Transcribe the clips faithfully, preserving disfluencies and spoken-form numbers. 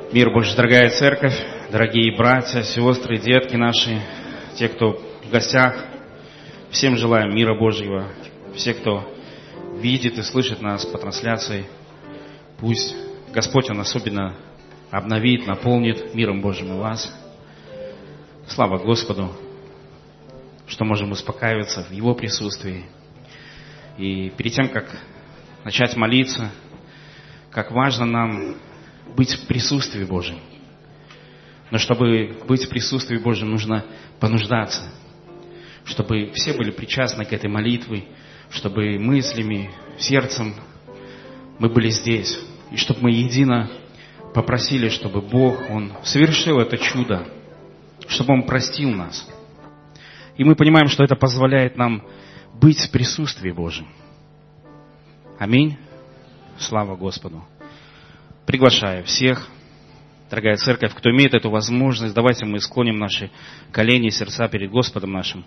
Мир Божий, дорогая церковь, дорогие братья, сестры, детки наши, те, кто в гостях, всем желаем мира Божьего. Все, кто видит и слышит нас по трансляции, пусть Господь, Он особенно обновит, наполнит миром Божьим и вас. Слава Господу, что можем успокаиваться в Его присутствии. И перед тем, как начать молиться, как важно нам быть в присутствии Божьем. Но чтобы быть в присутствии Божьем, нужно понуждаться. Чтобы все были причастны к этой молитве, чтобы мыслями, сердцем мы были здесь. И чтобы мы едино попросили, чтобы Бог, Он совершил это чудо, чтобы Он простил нас. И мы понимаем, что это позволяет нам быть в присутствии Божьем. Аминь. Слава Господу. Приглашаю всех, дорогая церковь, кто имеет эту возможность, давайте мы склоним наши колени и сердца перед Господом нашим.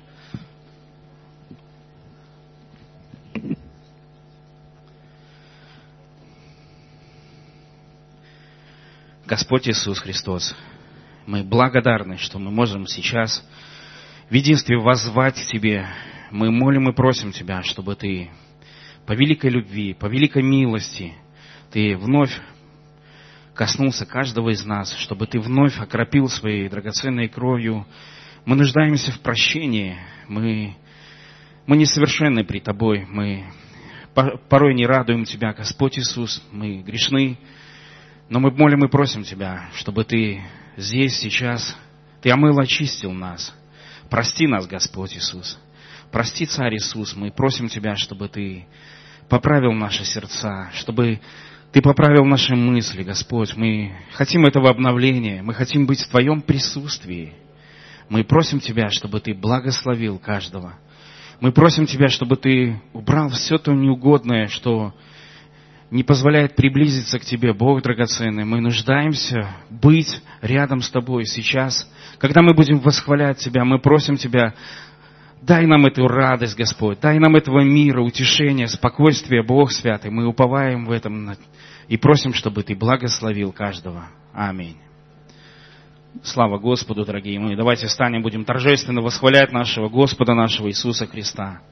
Господь Иисус Христос, мы благодарны, что мы можем сейчас в единстве воззвать к Тебе. Мы молим и просим Тебя, чтобы Ты по великой любви, по великой милости, Ты вновь коснулся каждого из нас, чтобы Ты вновь окропил своей драгоценной кровью. Мы нуждаемся в прощении. Мы, мы несовершенны пред Тобой. Мы порой не радуем Тебя, Господь Иисус. Мы грешны. Но мы молим и просим Тебя, чтобы Ты здесь, сейчас, Ты омыл, очистил нас. Прости нас, Господь Иисус. Прости, Царь Иисус. Мы просим Тебя, чтобы Ты поправил наши сердца, чтобы Ты поправил наши мысли, Господь. Мы хотим этого обновления. Мы хотим быть в Твоем присутствии. Мы просим Тебя, чтобы Ты благословил каждого. Мы просим Тебя, чтобы Ты убрал все то неугодное, что не позволяет приблизиться к Тебе, Бог драгоценный. Мы нуждаемся быть рядом с Тобой сейчас. Когда мы будем восхвалять Тебя, мы просим Тебя, дай нам эту радость, Господь. Дай нам этого мира, утешения, спокойствия, Бог святый. Мы уповаем в этом и просим, чтобы Ты благословил каждого. Аминь. Слава Господу, дорогие мои. Давайте встанем, будем торжественно восхвалять нашего Господа, нашего Иисуса Христа.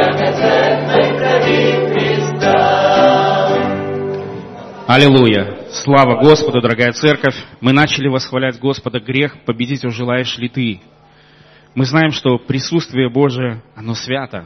Аллилуйя! Слава Господу, дорогая церковь! Мы начали восхвалять Господа. Грех победить желаешь ли ты? Мы знаем, что присутствие Божие, оно свято.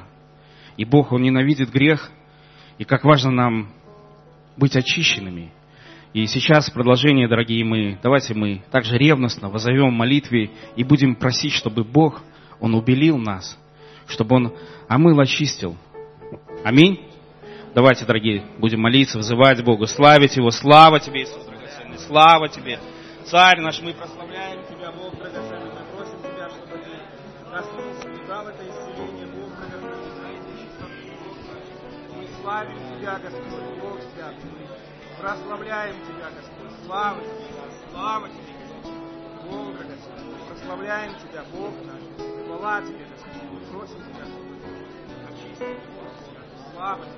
И Бог, Он ненавидит грех. И как важно нам быть очищенными. И сейчас в продолжение, дорогие мои, давайте мы также ревностно воззовем в молитве и будем просить, чтобы Бог, Он убелил нас, чтобы Он омыл, очистил. Аминь. Давайте, дорогие, будем молиться, вызывать Бога, славить Его. Слава Тебе, Иисус драгоценный, слава Тебе. Царь наш, мы прославляем Тебя, Бог драгоценный, мы просим Тебя, чтобы Ты коснулся и дал это исцеление, Бог драгоценный, знаете, Бог наш. Мы славим Тебя, Господь, Бог святый, мы прославляем Тебя, Господь, слава Тебе, слава Тебе, Бог драгоценный, мы прославляем Тебя, Бог наш, хвала Тебе, Господь, мы просим Тебя, чтобы Ты очистил, слава Тебе.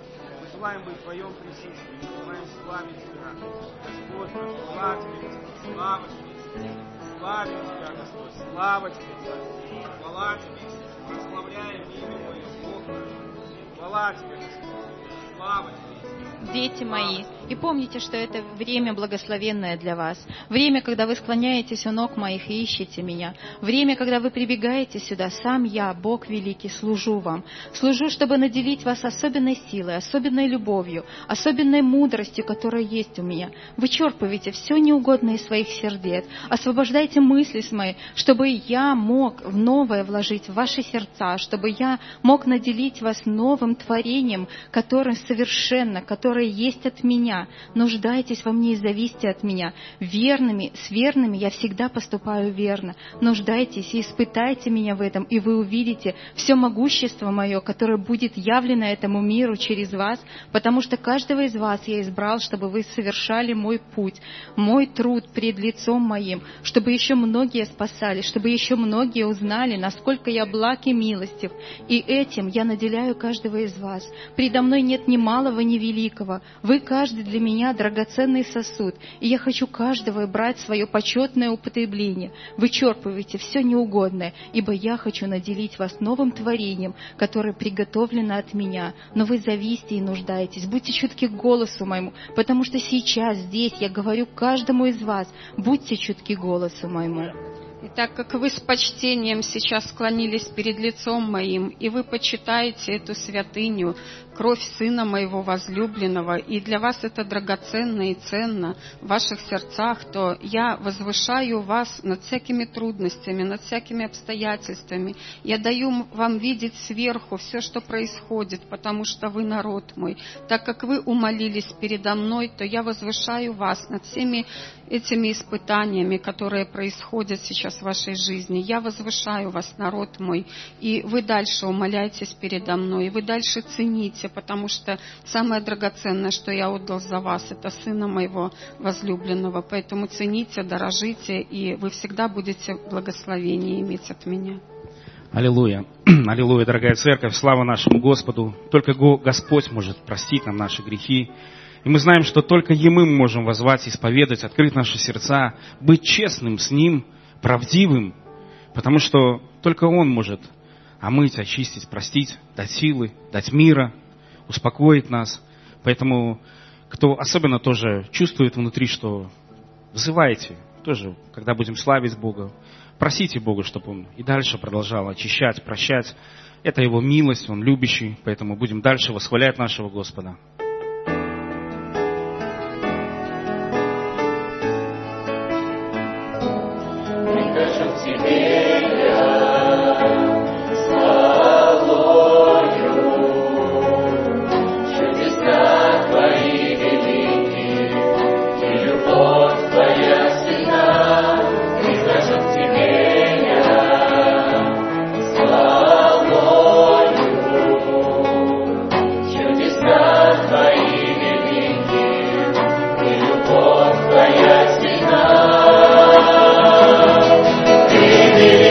Желаем быть в Твоем присутствии, желаем славить Тебя, Господь, слава Тебе, Господь, слава Тебе, славим Тебя, Господь, слава Тебе, Царь, хвала Тебе, прославляем имя Твое, Бог наш, хвала Тебе, Господь, слава Тебе. Дети мои, и помните, что это время благословенное для вас. Время, когда вы склоняетесь у ног моих и ищете меня. Время, когда вы прибегаете сюда. Сам я, Бог великий, служу вам. Служу, чтобы наделить вас особенной силой, особенной любовью, особенной мудростью, которая есть у меня. Вычерпывайте все неугодное из своих сердец. Освобождайте мысли с моей, чтобы я мог в новое вложить в ваши сердца, чтобы я мог наделить вас новым творением, которое совершенно, которое есть от меня. Нуждайтесь во мне и зависите от меня. Верными, с верными я всегда поступаю верно. Нуждайтесь и испытайте меня в этом, и вы увидите все могущество мое, которое будет явлено этому миру через вас, потому что каждого из вас я избрал, чтобы вы совершали мой путь, мой труд пред лицом моим, чтобы еще многие спасались, чтобы еще многие узнали, насколько я благ и милостив. И этим я наделяю каждого из вас. Предо мной нет ни малого, ни великого. Вы каждый для меня драгоценный сосуд, и я хочу каждого брать в свое почетное употребление. Вычерпывайте все неугодное, ибо я хочу наделить вас новым творением, которое приготовлено от меня. Но вы зависите и нуждаетесь. Будьте чутки к голосу моему, потому что сейчас здесь я говорю каждому из вас. Будьте чутки к голосу моему. И так как вы с почтением сейчас склонились перед лицом моим, и вы почитаете эту святыню, кровь Сына Моего возлюбленного, и для вас это драгоценно и ценно в ваших сердцах, то я возвышаю вас над всякими трудностями, над всякими обстоятельствами. Я даю вам видеть сверху все, что происходит, потому что вы народ мой. Так как вы умолились передо мной, то я возвышаю вас над всеми этими испытаниями, которые происходят сейчас в вашей жизни. Я возвышаю вас, народ мой, и вы дальше умоляйтесь передо мной, и вы дальше цените, потому что самое драгоценное, что я отдал за вас, это Сына Моего возлюбленного. Поэтому цените, дорожите, и вы всегда будете благословение иметь от меня. Аллилуйя. Аллилуйя, дорогая церковь, слава нашему Господу. Только Господь может простить нам наши грехи. И мы знаем, что только Ему мы можем воззвать, исповедать, открыть наши сердца, быть честным с Ним, правдивым, потому что только Он может омыть, очистить, простить, дать силы, дать мира, успокоить нас. Поэтому, кто особенно тоже чувствует внутри, что взывайте, тоже, когда будем славить Бога, просите Бога, чтобы Он и дальше продолжал очищать, прощать. Это Его милость, Он любящий, поэтому будем дальше восхвалять нашего Господа. Твоя стена, ты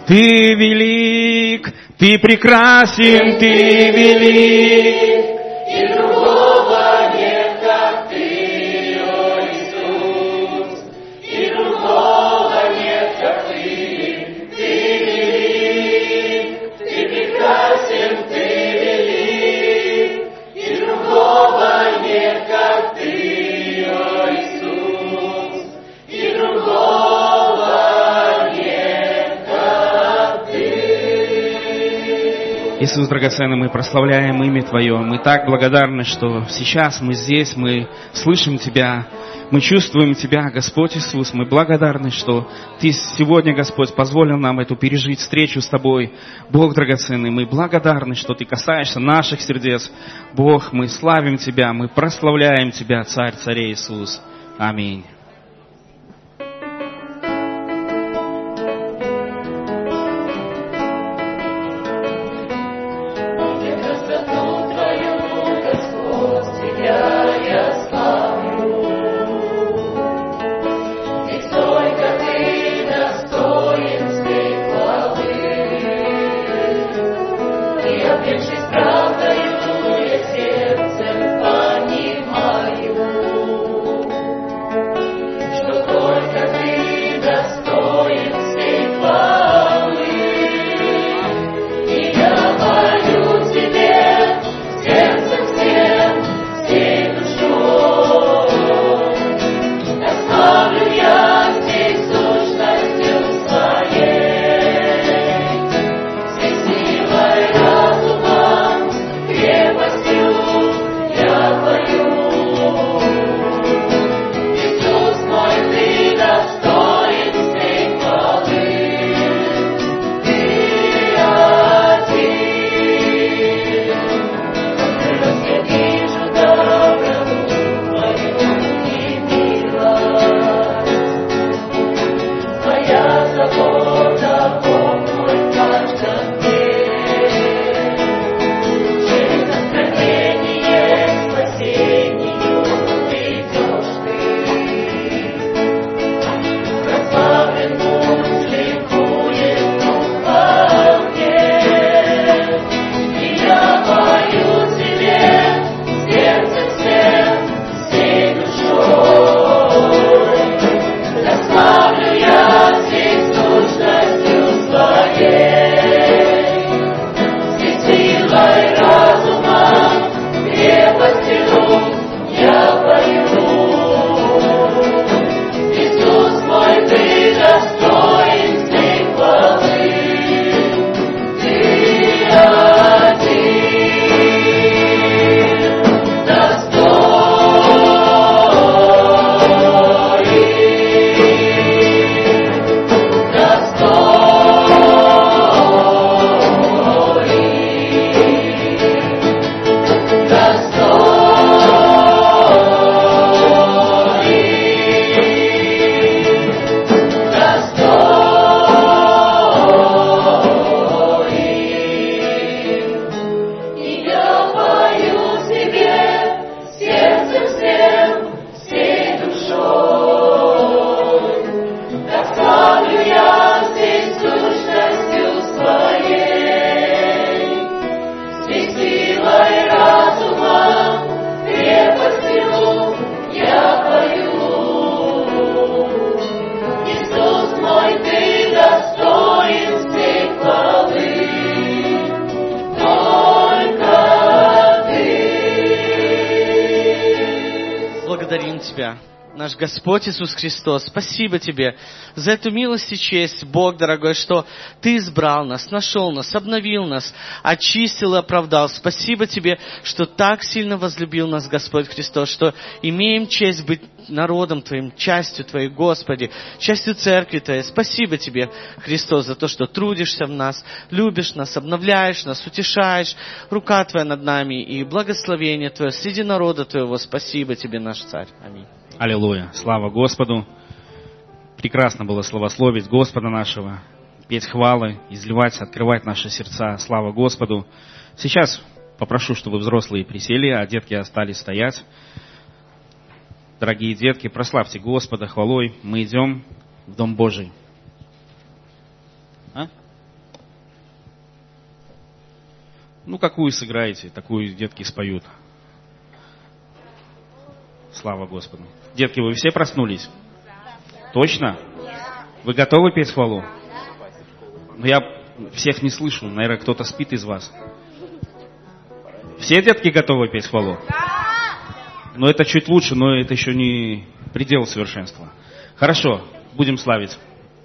Ты велик, Ты прекрасен, Ты велик. И другого нет, как Ты, о Иисус. И другого нет, как Ты. Ты велик, Ты прекрасен, Ты велик. И другого нет, как Ты, о Иисус. И другого нет, как Ты. Иисус драгоценный, мы прославляем имя Твое. Мы так благодарны, что сейчас мы здесь, мы слышим Тебя, мы чувствуем Тебя, Господь Иисус. Мы благодарны, что Ты сегодня, Господь, позволил нам эту пережить встречу с Тобой. Бог драгоценный, мы благодарны, что Ты касаешься наших сердец. Бог, мы славим Тебя, мы прославляем Тебя, Царь царей Иисус. Аминь. Красоту Твою, Господь, Тебя я славлю. Ведь только Ты достоин всей хвалы. И объявшись правдою, я сердцем понимаю, что только Ты достоин всей хвалы. И я молю Тебе сердцем всем, всей душой. Оставлю я всей сущностью своей, всей силой разума, крепостью я пою. Иисус мой, Ты достоин всей хвалы. Ты один. Я вижу доброту Твою и милость. Твоя забота, Бог мой, в каждом дне. Через откровение к спасению ведешь Ты. Прославлен путь, ликует дух во мне. И я пою Тебе сердцем всем, всей душой. Прославлю я всей сущностью своей, всей силой разума, крепостью я пою. Иисус мой, Ты достоин всей хвалы. Ты один И я пою Тебе сердцем всем, всей душой. Доставлю я всей сущностью своей, всей силой разума, крепостью я пою. Иисус мой, Ты достоин всей хвалы. Только Ты. Благодарим Тебя, наш Господь Иисус Христос. Спасибо Тебе за эту милость и честь, Бог дорогой, что Ты избрал нас, нашел нас, обновил нас, очистил и оправдал. Спасибо Тебе, что так сильно возлюбил нас Господь Христос, что имеем честь быть народом Твоим, частью Твоей, Господи, частью Церкви Твоей. Спасибо Тебе, Христос, за то, что трудишься в нас, любишь нас, обновляешь нас, утешаешь. Рука Твоя над нами и благословение Твое среди народа Твоего. Спасибо Тебе, наш Царь. Аминь. Аллилуйя. Слава Господу. Прекрасно было славословить Господа нашего, петь хвалы, изливать, открывать наши сердца. Слава Господу. Сейчас попрошу, чтобы взрослые присели, а детки остались стоять. Дорогие детки, прославьте Господа хвалой. Мы идем в Дом Божий. А? Ну, какую сыграете, такую детки споют. Слава Господу. Детки, вы все проснулись? Точно? Вы готовы петь хвалу? Но я всех не слышу. Наверное, кто-то спит из вас. Все детки готовы петь хвалу? Но это чуть лучше, но это еще не предел совершенства. Хорошо, будем славить.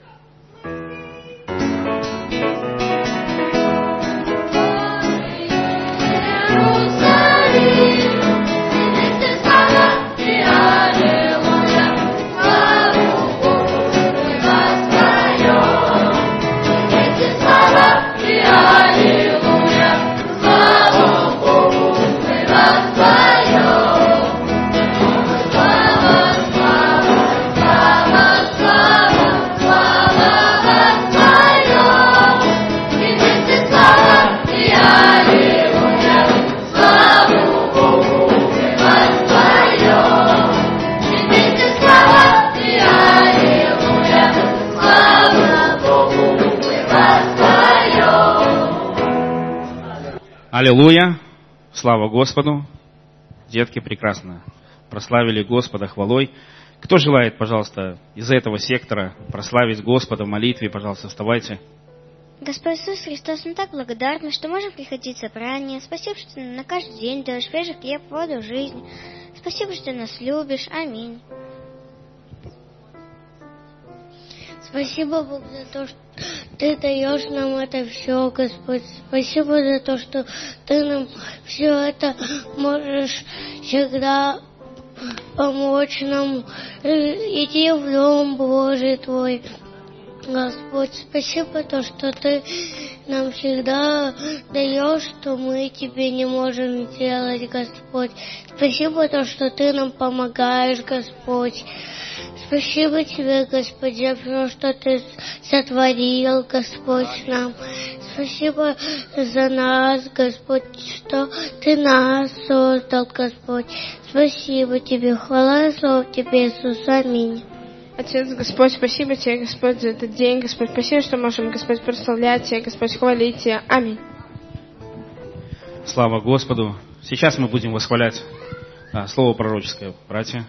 Аллилуйя! Слава Господу! Детки прекрасно прославили Господа хвалой. Кто желает, пожалуйста, из этого сектора прославить Господа в молитве, пожалуйста, вставайте. Господь Иисус Христос, мы так благодарны, что можем приходить в собрание. Спасибо, что ты на каждый день даешь свежий хлеб, воду, жизнь. Спасибо, что ты нас любишь. Аминь. Спасибо, Бог, за то, что Ты даешь нам это все, Господь. Спасибо за то, что Ты нам все это можешь всегда помочь нам идти в Дом Божий Твой. Господь, спасибо то, что Ты нам всегда даешь, что мы Тебе не можем сделать, Господь. Спасибо то, что Ты нам помогаешь, Господь. Спасибо Тебе, Господь, за все, что Ты сотворил, Господь, нам. Спасибо за нас, Господь, что Ты нас создал, Господь. Спасибо Тебе, хвала и слава Тебе, Иисус, аминь. Отец, Господь, спасибо Тебе, Господь, за этот день, Господь. Спасибо, что можем, Господь, прославлять Тебя, Господь, хвалить Тебя. Аминь. Слава Господу. Сейчас мы будем восхвалять а, слово пророческое, братья.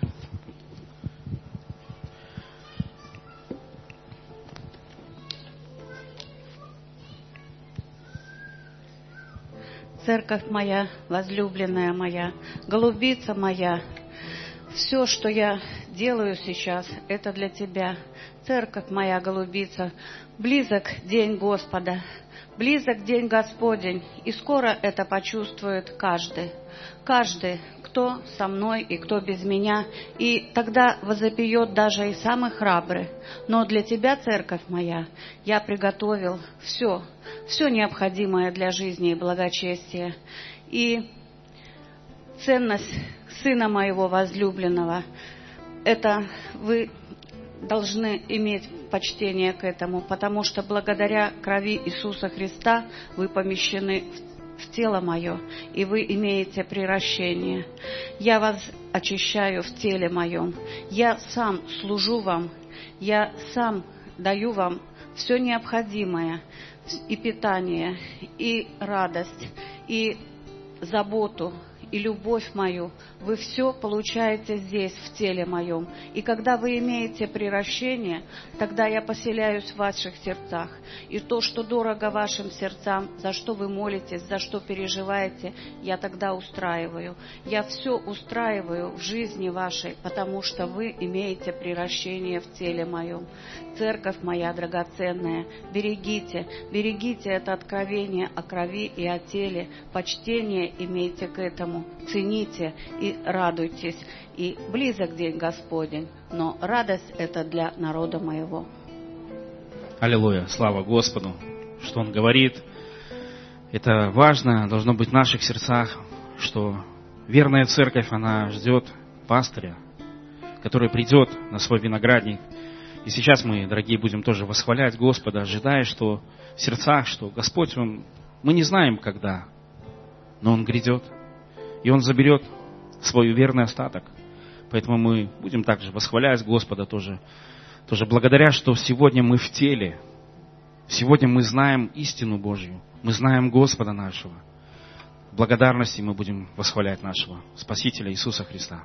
Церковь моя, возлюбленная моя, голубица моя, все, что я делаю сейчас, это для Тебя. Церковь моя, голубица, близок день Господа, близок день Господень, и скоро это почувствует каждый. Каждый, кто со мной и кто без меня, и тогда возопьет даже и самый храбрый. Но для Тебя, церковь моя, я приготовил все, все необходимое для жизни и благочестия. И ценность Сына моего возлюбленного, это вы должны иметь почтение к этому, потому что благодаря крови Иисуса Христа вы помещены в тело мое, и вы имеете приращение. Я вас очищаю в теле моем. Я сам служу вам. Я сам даю вам все необходимое, и питание, и радость, и заботу, и любовь мою. Вы все получаете здесь, в теле моем. И когда вы имеете приращение, тогда я поселяюсь в ваших сердцах. И то, что дорого вашим сердцам, за что вы молитесь, за что переживаете, я тогда устраиваю. Я все устраиваю в жизни вашей, потому что вы имеете приращение в теле моем. Церковь моя драгоценная, берегите, берегите это откровение о крови и о теле. Почтение имейте к этому, цените и радуйтесь. И близок день Господень, но радость это для народа моего. Аллилуйя, слава Господу, что Он говорит. Это важно, должно быть в наших сердцах, что верная церковь, она ждет пастыря, который придет на свой виноградник. И сейчас мы, дорогие, будем тоже восхвалять Господа, ожидая, что в сердцах, что Господь, Он, мы не знаем когда, но Он грядет, и Он заберет свой верный остаток. Поэтому мы будем также восхвалять Господа тоже, тоже благодаря, что сегодня мы в теле, сегодня мы знаем истину Божью, мы знаем Господа нашего. В благодарности мы будем восхвалять нашего Спасителя Иисуса Христа.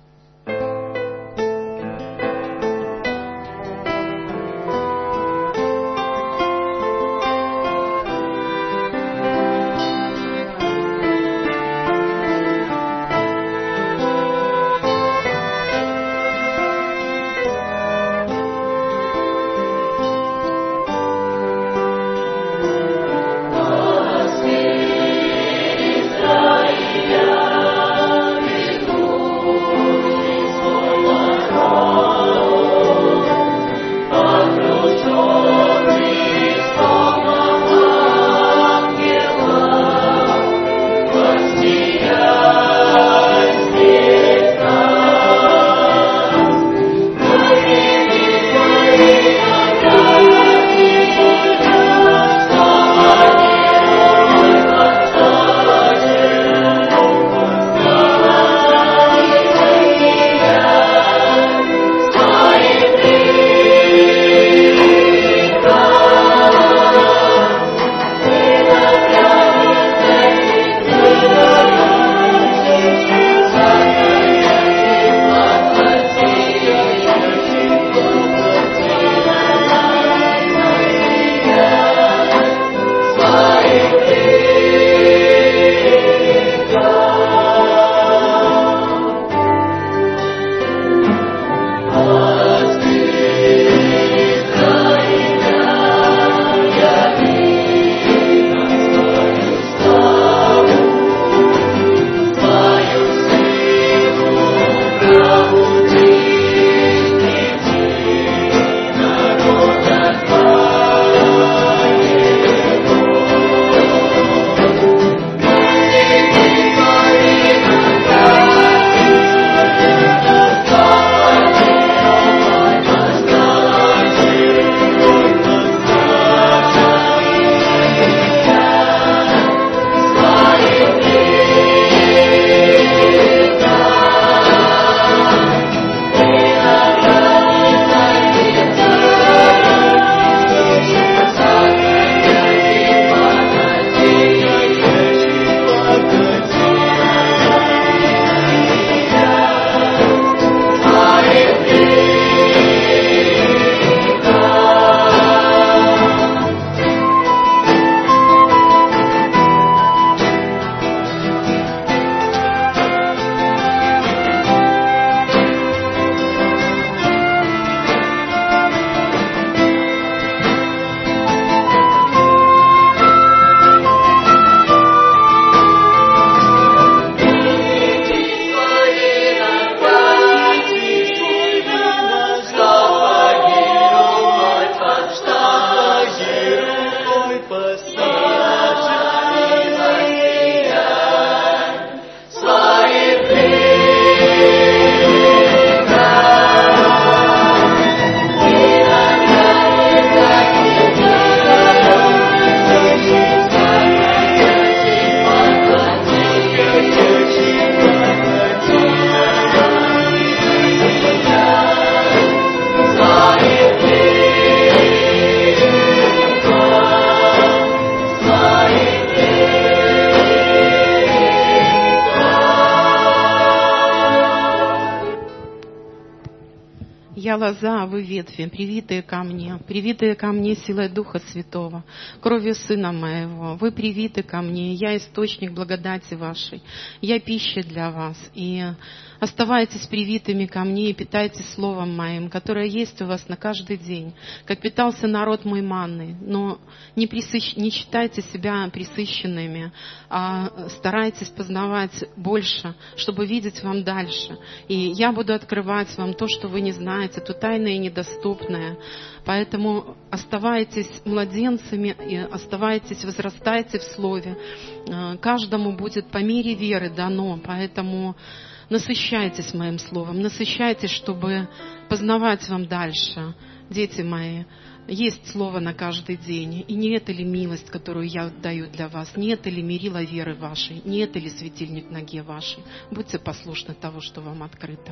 Я лоза, а вы ветви, привитые ко мне, привитые ко мне силой Духа Святого, кровью Сына Моего. Вы привиты ко мне, я источник благодати вашей, я пища для вас. И оставайтесь привитыми ко мне и питайтесь Словом Моим, которое есть у вас на каждый день, как питался народ мой манной. Но не, присыщ... не считайте себя присыщенными, а старайтесь познавать больше, чтобы видеть вам дальше. И я буду открывать вам то, что вы не знаете, то тайное и недоступное. Поэтому оставайтесь младенцами, и оставайтесь, возрастайте в Слове. Каждому будет по мере веры дано, поэтому насыщайтесь моим Словом, насыщайтесь, чтобы познавать вам дальше. Дети мои, есть Слово на каждый день. И не это ли милость, которую я даю для вас? Не это ли мерило веры вашей? Не это ли светильник ноге вашей? Будьте послушны того, что вам открыто.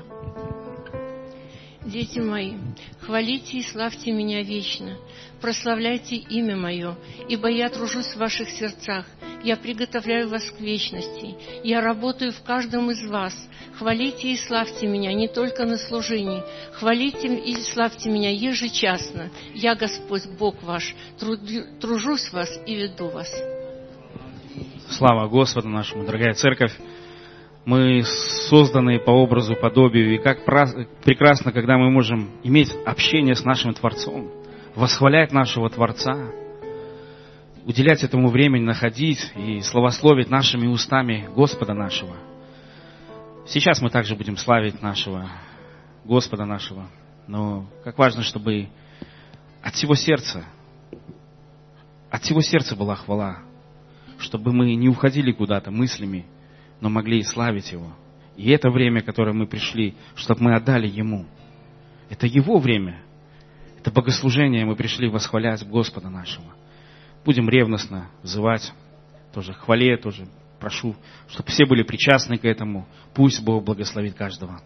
Дети мои, хвалите и славьте меня вечно, прославляйте имя мое, ибо я тружусь в ваших сердцах, Я приготовляю вас к вечности. Я работаю в каждом из вас. Хвалите и славьте меня не только на служении. Хвалите и славьте меня ежечасно. Я, Господь, Бог ваш, тружусь вас и веду вас. Слава Господу нашему, дорогая церковь. Мы созданы по образу, подобию. И как прекрасно, когда мы можем иметь общение с нашим Творцом, восхвалять нашего Творца, уделять этому времени, находить и славословить нашими устами Господа нашего. Сейчас мы также будем славить нашего Господа нашего. Но как важно, чтобы от всего сердца, от всего сердца была хвала. Чтобы мы не уходили куда-то мыслями, но могли славить Его. И это время, которое мы пришли, чтобы мы отдали Ему. Это Его время. Это богослужение, мы пришли восхвалять Господа нашего. Будем ревностно взывать, тоже хвале, тоже прошу, чтобы все были причастны к этому. Пусть Бог благословит каждого.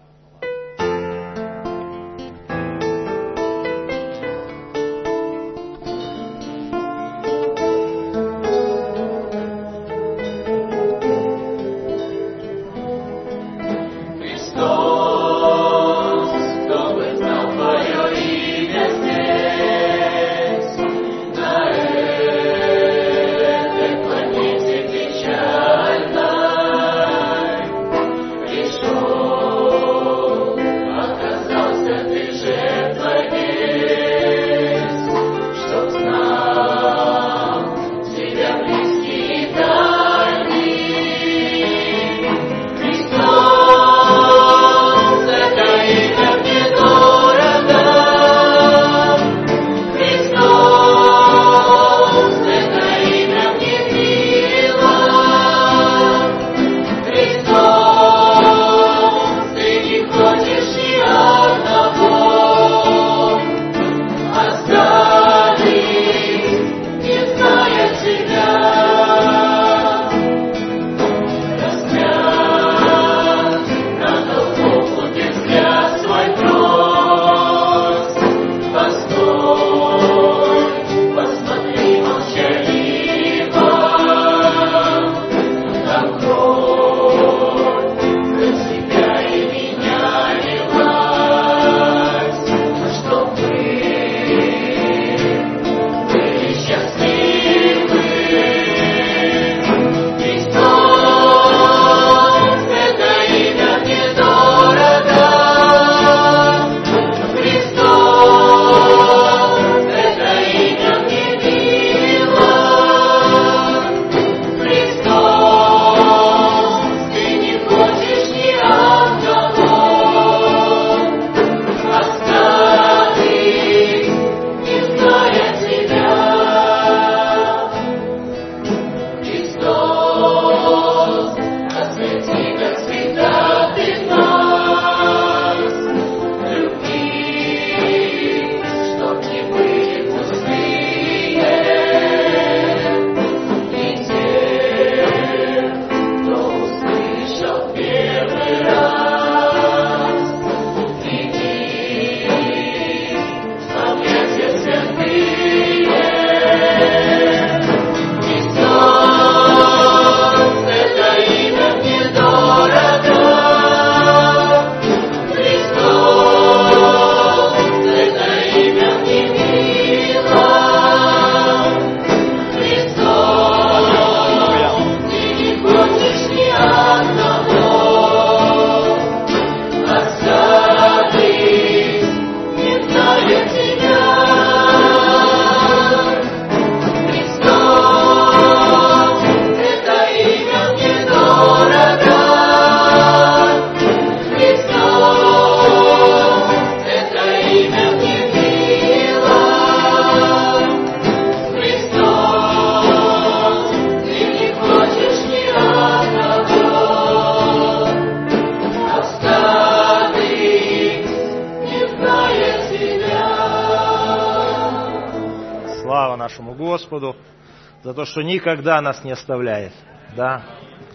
нашему Господу за то, что никогда нас не оставляет, да.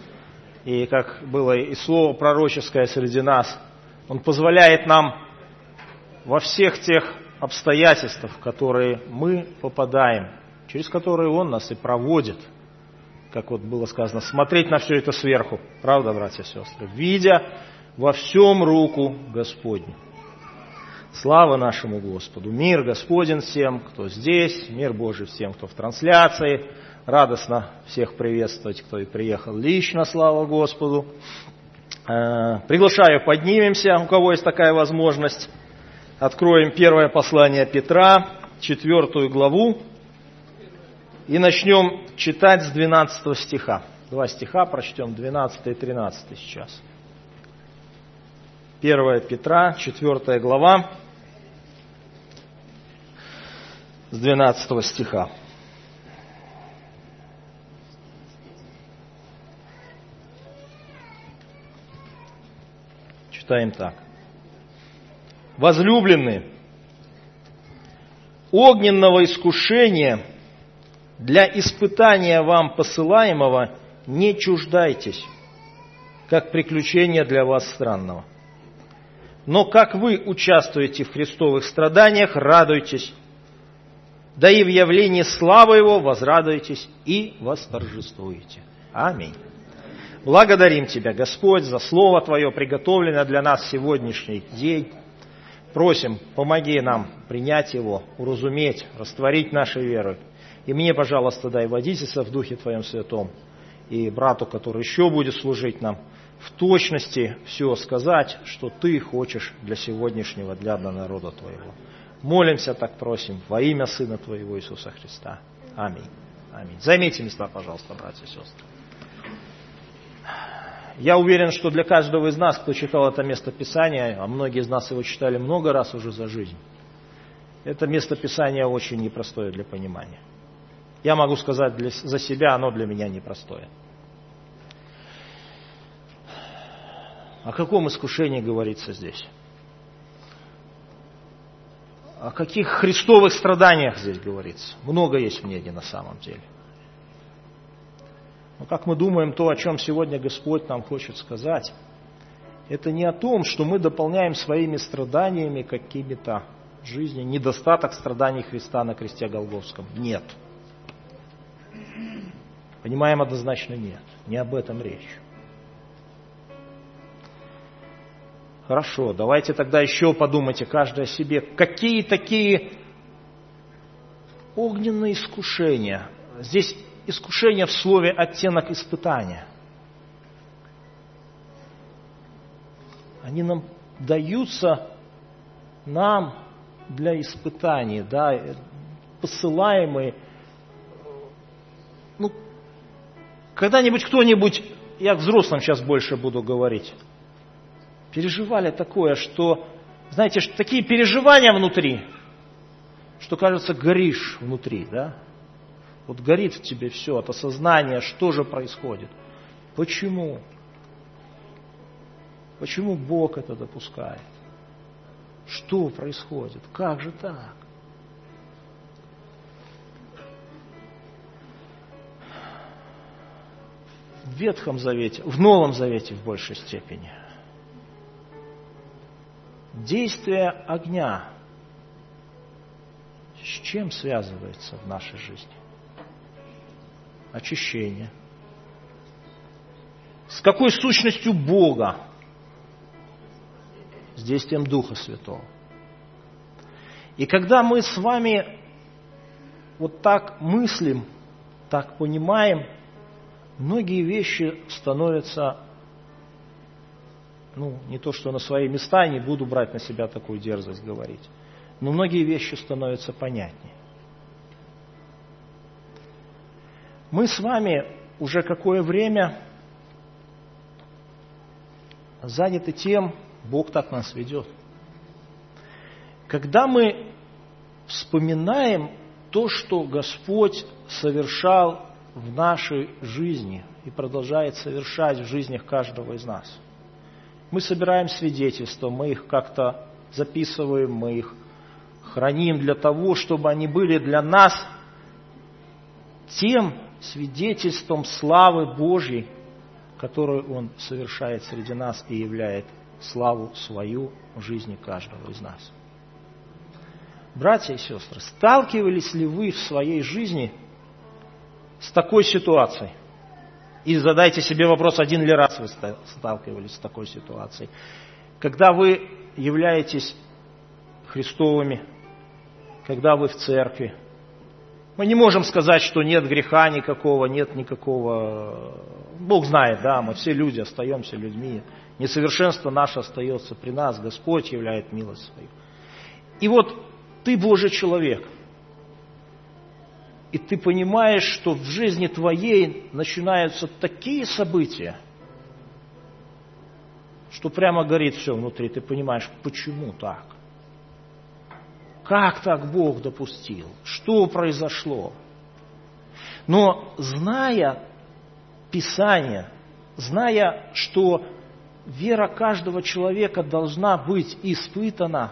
И как было и слово пророческое среди нас, Он позволяет нам во всех тех обстоятельствах, в которые мы попадаем, через которые Он нас и проводит, как вот было сказано, смотреть на все это сверху. Правда, братья и сестры? Видя во всем руку Господню. Слава нашему Господу. Мир Господень всем, кто здесь, мир Божий всем, кто в трансляции. Радостно всех приветствовать, кто и приехал лично, слава Господу. Приглашаю, поднимемся, у кого есть такая возможность. Откроем первое послание Петра, четвертую главу, и начнем читать с двенадцатого стиха. Два стиха прочтем, двенадцатый и тринадцатый сейчас. первое Петра, четвертая глава, с двенадцатого стиха. Читаем так. Возлюбленные, огненного искушения для испытания вам посылаемого не чуждайтесь, как приключение для вас странного. Но как вы участвуете в христовых страданиях, радуйтесь, да и в явлении славы Его возрадуйтесь и восторжествуете. Аминь. Благодарим Тебя, Господь, за Слово Твое, приготовленное для нас сегодняшний день. Просим, помоги нам принять его, уразуметь, растворить нашей верой. И мне, пожалуйста, дай водительство в Духе Твоем Святом. И брату, который еще будет служить нам, в точности все сказать, что Ты хочешь для сегодняшнего, для народа Твоего. Молимся, так просим, во имя Сына Твоего Иисуса Христа. Аминь. Аминь. Займите места, пожалуйста, братья и сестры. Я уверен, что для каждого из нас, кто читал это место Писания, а многие из нас его читали много раз уже за жизнь, это место Писания очень непростое для понимания. Я могу сказать для, за себя, оно для меня непростое. О каком искушении говорится здесь? О каких христовых страданиях здесь говорится? Много есть мнений на самом деле. Но как мы думаем, то, о чем сегодня Господь нам хочет сказать, это не о том, что мы дополняем своими страданиями какими-то жизни недостаток страданий Христа на кресте Голгофском. Нет. Понимаем, однозначно нет. Не об этом речь. Хорошо, давайте тогда еще подумайте каждый о себе. Какие такие огненные искушения? Здесь искушение в слове оттенок испытания. Они нам даются нам для испытаний, да, посылаемые. Ну, когда-нибудь кто-нибудь, я к взрослым сейчас больше буду говорить, переживали такое, что, знаете, такие переживания внутри, что, кажется, горишь внутри, да? Вот горит в тебе все от осознания, что же происходит. Почему? Почему Бог это допускает? Что происходит? Как же так? В Ветхом Завете, в Новом Завете в большей степени. Действие огня с чем связывается в нашей жизни? Очищение. С какой сущностью Бога? С действием Духа Святого. И когда мы с вами вот так мыслим, так понимаем, многие вещи становятся, ну, не то что на свои места, не буду брать на себя такую дерзость говорить, но многие вещи становятся понятнее. Мы с вами уже какое время заняты тем, Бог так нас ведет. Когда мы вспоминаем то, что Господь совершал в нашей жизни и продолжает совершать в жизнях каждого из нас, мы собираем свидетельства, мы их как-то записываем, мы их храним для того, чтобы они были для нас тем свидетельством славы Божьей, которую Он совершает среди нас и являет славу свою в жизни каждого из нас. Братья и сестры, сталкивались ли вы в своей жизни с такой ситуацией? И задайте себе вопрос, один ли раз вы сталкивались с такой ситуацией. Когда вы являетесь Христовыми, когда вы в церкви, мы не можем сказать, что нет греха никакого, нет никакого... Бог знает, да, мы все люди, остаемся людьми. Несовершенство наше остается при нас, Господь являет милость свою. И вот ты Божий человек. И ты понимаешь, что в жизни твоей начинаются такие события, что прямо горит все внутри. Ты понимаешь, почему так? Как так Бог допустил? Что произошло? Но зная Писание, зная, что вера каждого человека должна быть испытана,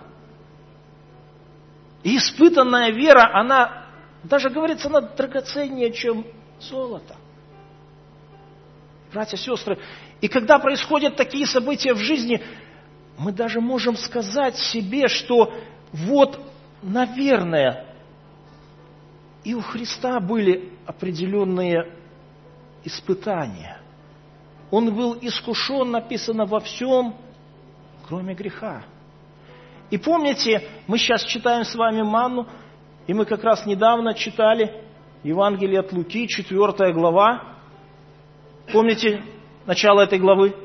и испытанная вера, она... Даже, говорится, она драгоценнее, чем золото. Братья, сестры, и когда происходят такие события в жизни, мы даже можем сказать себе, что вот, наверное, и у Христа были определенные испытания. Он был искушен, написано, во всем, кроме греха. И помните, мы сейчас читаем с вами Манну, и мы как раз недавно читали Евангелие от Луки, четвертая глава. Помните начало этой главы?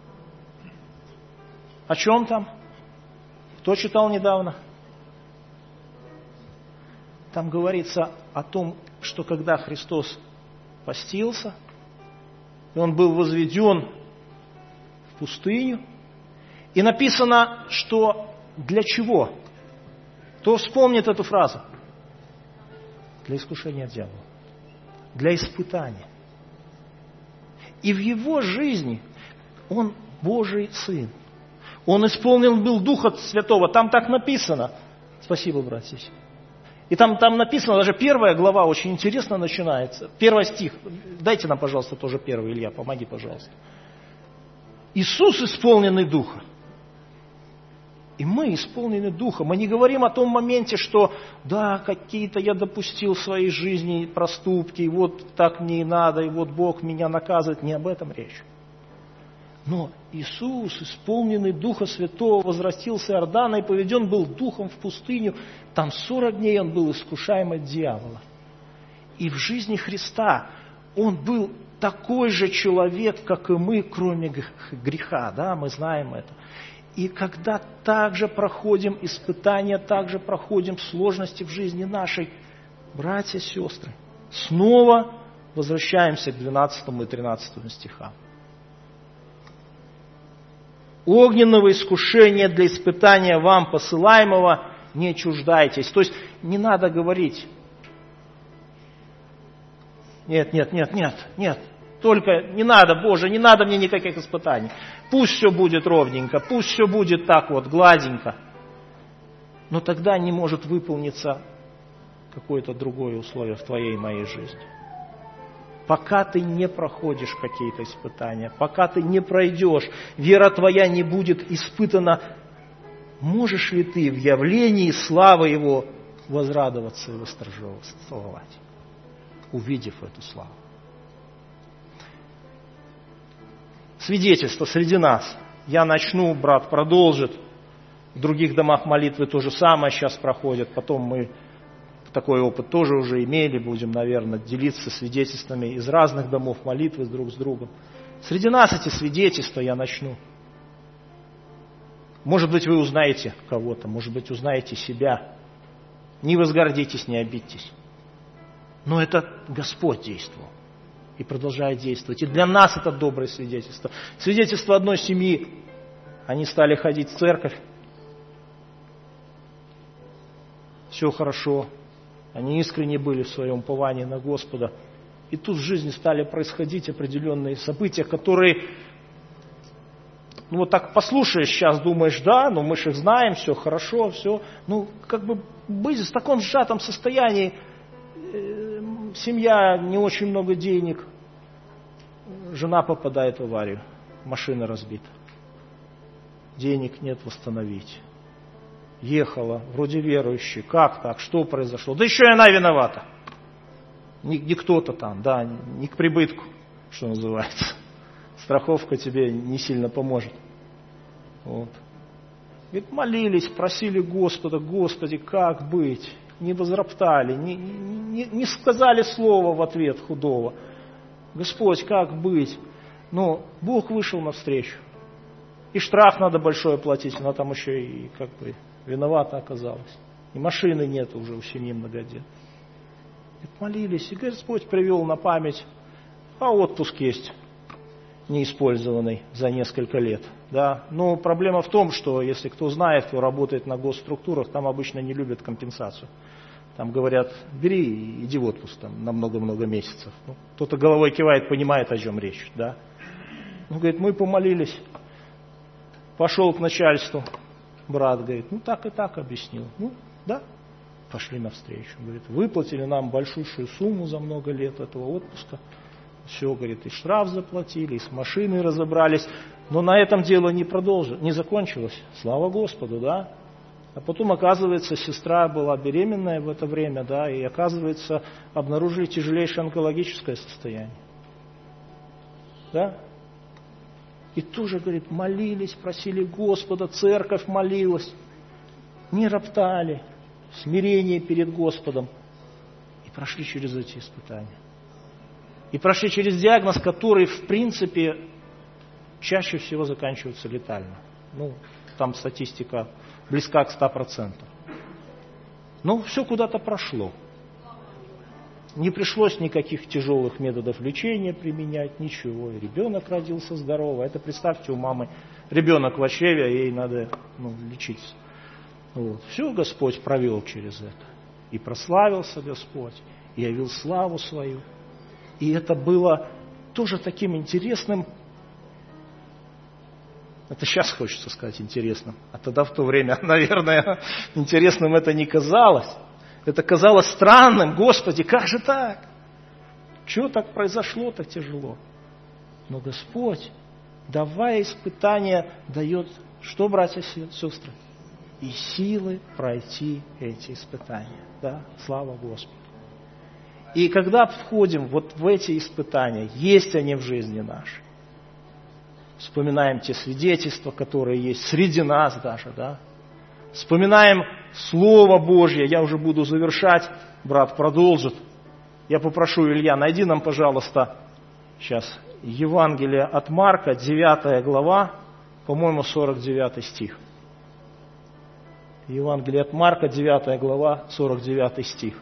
О чем там? Кто читал недавно? Там говорится о том, что когда Христос постился, и Он был возведен в пустыню, и написано, что для чего? Кто вспомнит эту фразу? Для искушения дьявола, для испытания. И в его жизни он Божий Сын. Он исполнен был Духа Святого. Там так написано. Спасибо, братья. И там, там написано, даже первая глава очень интересно начинается. Первый стих. Дайте нам, пожалуйста, тоже первый, Илья, помоги, пожалуйста. Иисус исполненный Духа. И мы исполнены Духом. Мы не говорим о том моменте, что да, какие-то я допустил в своей жизни проступки, и вот так мне и надо, и вот Бог меня наказывает. Не об этом речь. Но Иисус, исполненный Духа Святого, возвратился Иордана и поведен был Духом в пустыню. Там сорок дней Он был искушаем от дьявола. И в жизни Христа Он был такой же человек, как и мы, кроме греха. Да, мы знаем это. И когда также проходим испытания, также проходим сложности в жизни нашей, братья и сестры, снова возвращаемся к двенадцатому и тринадцатому стихам. Огненного искушения для испытания вам посылаемого не чуждайтесь. То есть не надо говорить, нет, нет, нет, нет, нет. Только не надо, Боже, не надо мне никаких испытаний. Пусть все будет ровненько, пусть все будет так вот, гладенько. Но тогда не может выполниться какое-то другое условие в твоей и моей жизни. Пока ты не проходишь какие-то испытания, пока ты не пройдешь, вера твоя не будет испытана, можешь ли ты в явлении славы Его возрадоваться и восторжествовать, увидев эту славу? Свидетельство среди нас. Я начну, брат продолжит. В других домах молитвы то же самое сейчас проходит. Потом мы такой опыт тоже уже имели. Будем, наверное, делиться свидетельствами из разных домов молитвы друг с другом. Среди нас эти свидетельства я начну. Может быть, вы узнаете кого-то. Может быть, узнаете себя. Не возгордитесь, не обидьтесь. Но это Господь действовал. И продолжает действовать. И для нас это доброе свидетельство. Свидетельство одной семьи. Они стали ходить в церковь. Все хорошо. Они искренне были в своем уповании на Господа. И тут в жизни стали происходить определенные события, которые, ну вот так послушаешь сейчас, думаешь, да, ну мы же их знаем, все хорошо, все. Ну, как бы быть в таком сжатом состоянии, семья, не очень много денег, жена попадает в аварию, машина разбита, денег нет восстановить. Ехала, вроде верующая, как так, что произошло? Да еще и она виновата. Не, не кто-то там, да, не к прибытку. что называется. Страховка тебе не сильно поможет. Вот. Говорит, молились, просили Господа, Господи, как быть? Не возроптали, не, не, не сказали слова в ответ худого. Господь, как быть? Но Бог вышел навстречу. И штраф надо большой платить, она там еще и как бы виновата оказалась. И машины нет уже у семьи многодетной. Молились, и Господь привел на память, а отпуск есть неиспользованный за несколько лет. Да? Но проблема в том, что если кто знает, кто работает на госструктурах, там обычно не любят компенсацию. Там говорят, бери и иди в отпуск там, на много-много месяцев. Ну, кто-то головой кивает, понимает, о чем речь. Да? Он говорит, мы помолились. Пошел к начальству. Брат говорит, ну так и так объяснил. Ну, да, пошли навстречу. Говорит, выплатили нам большущую сумму за много лет этого отпуска. Все, говорит, и штраф заплатили, и с машиной разобрались. Но на этом дело не продолжилось, не закончилось. Слава Господу, да. А потом, оказывается, сестра была беременная в это время, да, и, оказывается, обнаружили тяжелейшее онкологическое состояние. Да. И тоже, говорит, молились, просили Господа, церковь молилась. Не роптали, смирение перед Господом. И прошли через эти испытания. И прошли через диагноз, который, в принципе, чаще всего заканчивается летально. Ну, там статистика близка к ста процентам. Но все куда-то прошло. Не пришлось никаких тяжелых методов лечения применять, ничего. И ребенок родился здоровый. Это, представьте, у мамы ребенок в очреве, ей надо ну, лечиться. Вот. Все Господь провел через это. И прославился Господь, и явил славу свою. И это было тоже таким интересным, это сейчас хочется сказать интересным, а тогда в то время, наверное, интересным это не казалось. Это казалось странным. Господи, как же так? Чего так произошло, так тяжело? Но Господь, давая испытания, дает, что, братья и сестры? И силы пройти эти испытания. Да? Слава Господу. И когда входим вот в эти испытания, есть они в жизни нашей, вспоминаем те свидетельства, которые есть среди нас даже, да? Вспоминаем Слово Божье, я уже буду завершать, брат продолжит. Я попрошу, Илья, найди нам, пожалуйста, сейчас Евангелие от Марка, девятая глава, по-моему, сорок девятый стих. Евангелие от Марка, девятая глава, сорок девятый стих.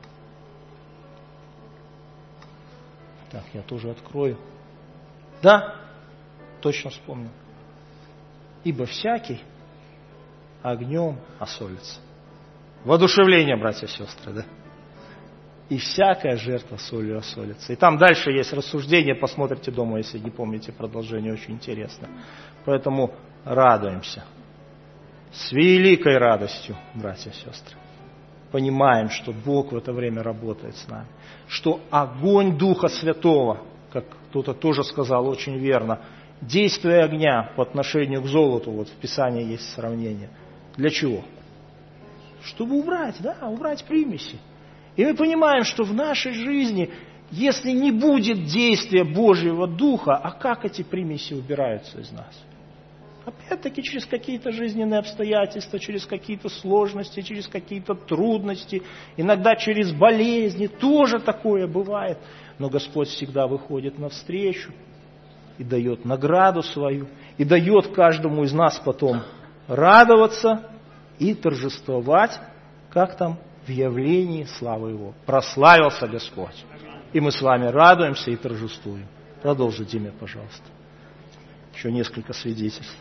Так, я тоже открою. Да, точно вспомнил. Ибо всякий огнем осолится. Воодушевление, братья и сестры, да? И всякая жертва солью осолится. И там дальше есть рассуждение, посмотрите дома, если не помните продолжение, очень интересно. Поэтому радуемся. С великой радостью, братья и сестры. Понимаем, что Бог в это время работает с нами. Что огонь Духа Святого, как кто-то тоже сказал очень верно, действие огня по отношению к золоту, вот в Писании есть сравнение. Для чего? Чтобы убрать, да, убрать примеси. И мы понимаем, что в нашей жизни, если не будет действия Божьего Духа, а как эти примеси убираются из нас? Опять-таки через какие-то жизненные обстоятельства, через какие-то сложности, через какие-то трудности, иногда через болезни, тоже такое бывает. Но Господь всегда выходит навстречу и дает награду свою, и дает каждому из нас потом радоваться и торжествовать, как там в явлении славы Его. Прославился Господь. И мы с вами радуемся и торжествуем. Продолжи, Диме, пожалуйста. Еще несколько свидетельств.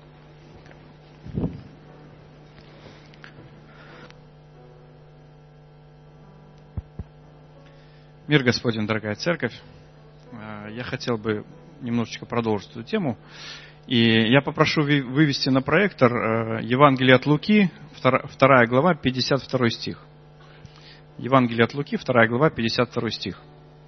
Мир Господень, дорогая церковь. Я хотел бы немножечко продолжить эту тему. И я попрошу вывести на проектор Евангелие от Луки, вторая глава, пятьдесят второй стих. Евангелие от Луки, вторая глава, пятьдесят второй стих.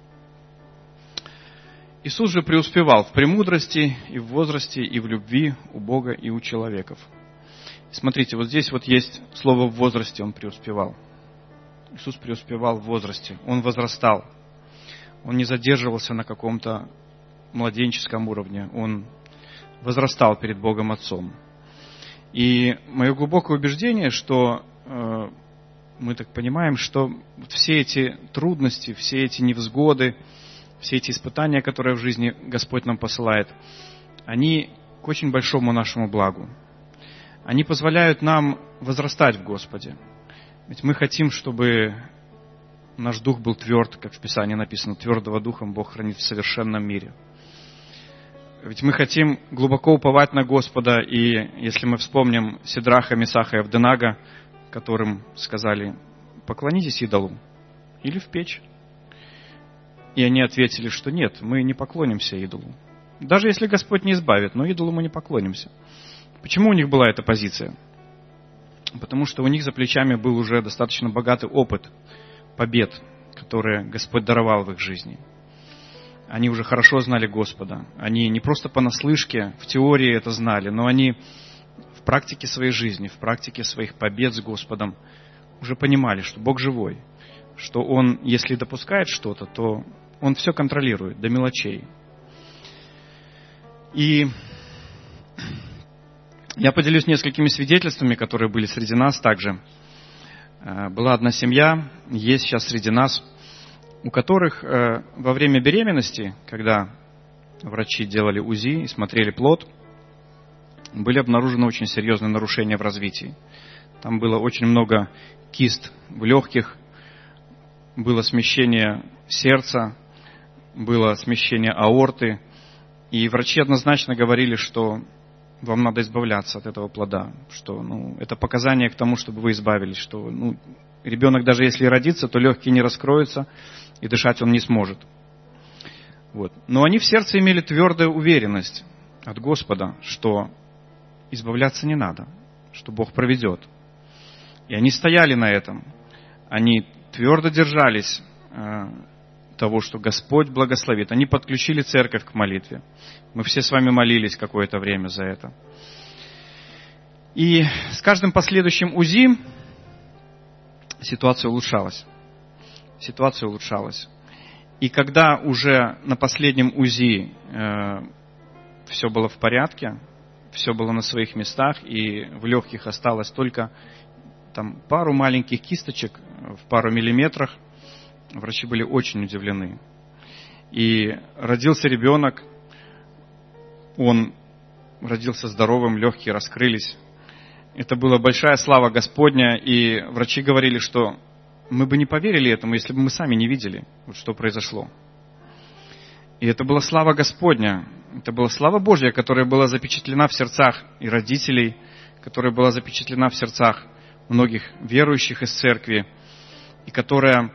Иисус же преуспевал в премудрости и в возрасте, и в любви у Бога и у человеков. Смотрите, вот здесь вот есть слово «в возрасте» Он преуспевал. Иисус преуспевал в возрасте, Он возрастал. Он не задерживался на каком-то младенческом уровне, он возрастал перед Богом Отцом. И мое глубокое убеждение, что э, мы так понимаем, что все эти трудности, все эти невзгоды, все эти испытания, которые в жизни Господь нам посылает, они к очень большому нашему благу. Они позволяют нам возрастать в Господе. Ведь мы хотим, чтобы наш дух был тверд, как в Писании написано, твердого духом Бог хранит в совершенном мире. Ведь мы хотим глубоко уповать на Господа, и если мы вспомним Сидраха, Месаха и Авденага, которым сказали: поклонитесь идолу или в печь. И они ответили, что нет, мы не поклонимся идолу. Даже если Господь не избавит, но идолу мы не поклонимся. Почему у них была эта позиция? Потому что у них за плечами был уже достаточно богатый опыт побед, которые Господь даровал в их жизни. Они уже хорошо знали Господа. Они не просто понаслышке, в теории это знали, но они в практике своей жизни, в практике своих побед с Господом уже понимали, что Бог живой, что Он, если допускает что-то, то Он все контролирует до мелочей. И я поделюсь несколькими свидетельствами, которые были среди нас также. Была одна семья, есть сейчас среди нас, у которых во время беременности, когда врачи делали УЗИ и смотрели плод, были обнаружены очень серьезные нарушения в развитии. Там было очень много кист в легких, было смещение сердца, было смещение аорты. И врачи однозначно говорили, что вам надо избавляться от этого плода, что ну, это показание к тому, чтобы вы избавились, что ну, ребенок даже если родится, то легкие не раскроются, и дышать он не сможет. Вот. Но они в сердце имели твердую уверенность от Господа, что избавляться не надо, что Бог проведет. И они стояли на этом. Они твердо держались э, того, что Господь благословит. Они подключили церковь к молитве. Мы все с вами молились какое-то время за это. И с каждым последующим УЗИ ситуация улучшалась. Ситуация улучшалась. И когда уже на последнем УЗИ э, все было в порядке, все было на своих местах, и в легких осталось только там, пару маленьких кисточек в пару миллиметрах, врачи были очень удивлены. И родился ребенок, он родился здоровым, легкие раскрылись. Это была большая слава Господня, и врачи говорили, что мы бы не поверили этому, если бы мы сами не видели, вот что произошло. И это была слава Господня, это была слава Божья, которая была запечатлена в сердцах и родителей, которая была запечатлена в сердцах многих верующих из церкви, и которая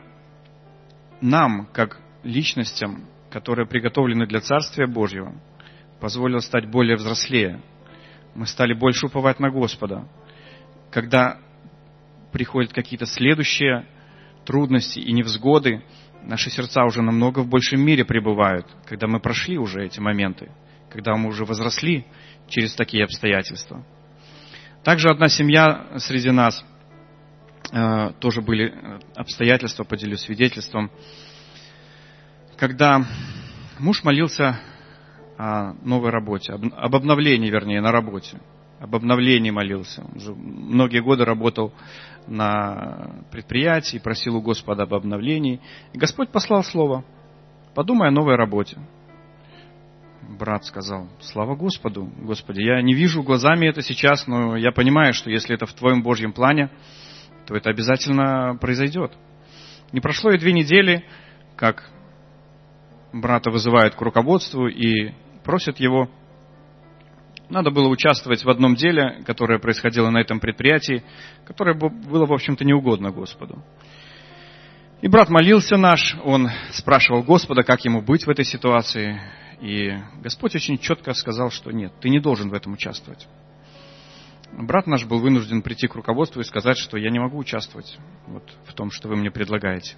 нам, как личностям, которые приготовлены для Царствия Божьего, позволила стать более взрослее. Мы стали больше уповать на Господа. Когда приходят какие-то следующие трудности и невзгоды, наши сердца уже намного в большем мире пребывают, когда мы прошли уже эти моменты, когда мы уже возросли через такие обстоятельства. Также одна семья среди нас, э, тоже были обстоятельства, поделюсь свидетельством, когда муж молился о новой работе, об, об обновлении, вернее, на работе. Об обновлении молился. Он уже многие годы работал на предприятии, просил у Господа об обновлении. И Господь послал слово: подумай о новой работе. Брат сказал: слава Господу, Господи, я не вижу глазами это сейчас, но я понимаю, что если это в Твоем Божьем плане, то это обязательно произойдет. Не прошло и две недели, как брата вызывают к руководству и просят его. Надо было участвовать в одном деле, которое происходило на этом предприятии, которое было, в общем-то, неугодно Господу. И брат молился наш, он спрашивал Господа, как ему быть в этой ситуации. И Господь очень четко сказал, что нет, ты не должен в этом участвовать. Брат наш был вынужден прийти к руководству и сказать, что я не могу участвовать вот в том, что вы мне предлагаете.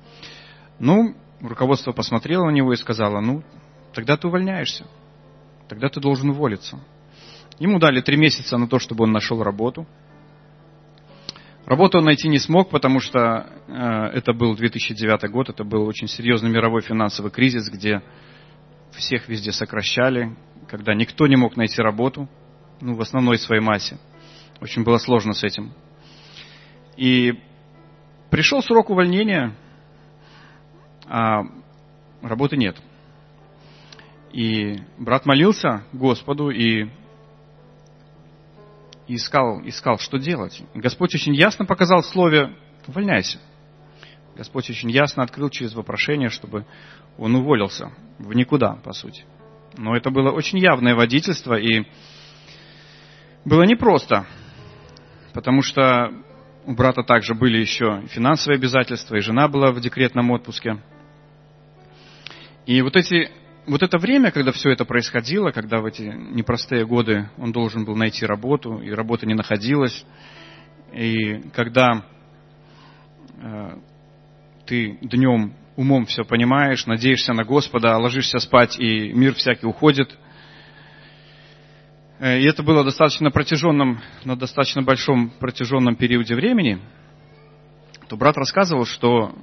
Ну, руководство посмотрело на него и сказало: ну, тогда ты увольняешься, тогда ты должен уволиться. Ему дали три месяца на то, чтобы он нашел работу. Работу он найти не смог, потому что э, это был две тысячи девятый год, это был очень серьезный мировой финансовый кризис, где всех везде сокращали, когда никто не мог найти работу, ну, в основной своей массе. Очень было сложно с этим. И пришел срок увольнения, а работы нет. И брат молился Господу и искал, искал, что делать. И Господь очень ясно показал в слове «увольняйся». Господь очень ясно открыл через вопрошение, чтобы он уволился в никуда, по сути. Но это было очень явное водительство, и было непросто, потому что у брата также были еще финансовые обязательства, и жена была в декретном отпуске. И вот, эти, вот это время, когда все это происходило, когда в эти непростые годы он должен был найти работу, и работа не находилась, и когда э, ты днем умом все понимаешь, надеешься на Господа, ложишься спать, и мир всякий уходит. И это было достаточно протяженном, на достаточно большом протяженном периоде времени. То брат рассказывал, что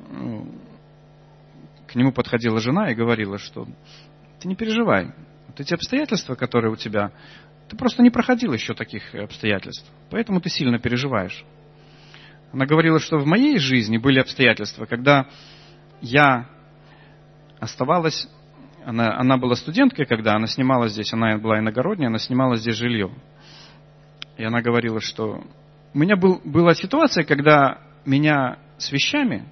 к нему подходила жена и говорила, что ты не переживай. Вот эти обстоятельства, которые у тебя, ты просто не проходил еще таких обстоятельств. Поэтому ты сильно переживаешь. Она говорила, что в моей жизни были обстоятельства, когда я оставалась, она, она была студенткой, когда она снимала здесь, она была иногородняя, она снимала здесь жилье. И она говорила, что у меня был, была ситуация, когда меня с вещами,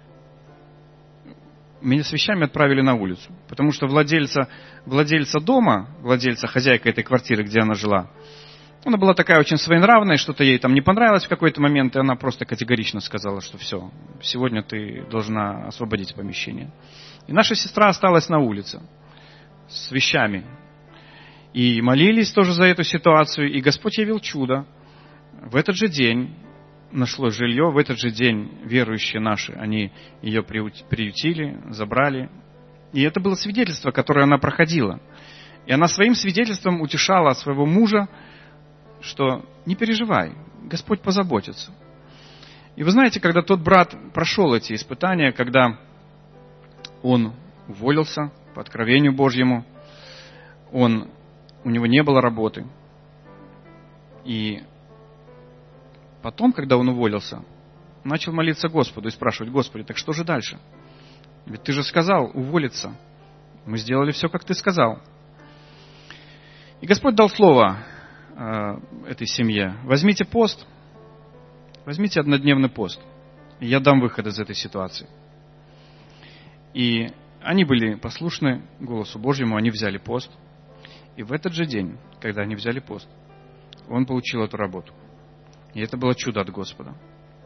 меня с вещами отправили на улицу. Потому что владельца, владельца дома, владельца, хозяйка этой квартиры, где она жила, она была такая очень своенравная, что-то ей там не понравилось в какой-то момент, и она просто категорично сказала, что все, сегодня ты должна освободить помещение. И наша сестра осталась на улице с вещами. И молились тоже за эту ситуацию, и Господь явил чудо. В этот же день нашлось жилье, в этот же день верующие наши, они ее приютили, забрали. И это было свидетельство, которое она проходила. И она своим свидетельством утешала своего мужа, что не переживай, Господь позаботится. И вы знаете, когда тот брат прошел эти испытания, когда он уволился по откровению Божьему, он, у него не было работы. И потом, когда он уволился, начал молиться Господу и спрашивать: Господи, так что же дальше? Ведь ты же сказал уволиться. Мы сделали все, как ты сказал. И Господь дал слово этой семье: возьмите пост, возьмите однодневный пост, и я дам выход из этой ситуации. И они были послушны голосу Божьему, они взяли пост. И в этот же день, когда они взяли пост, он получил эту работу. И это было чудо от Господа.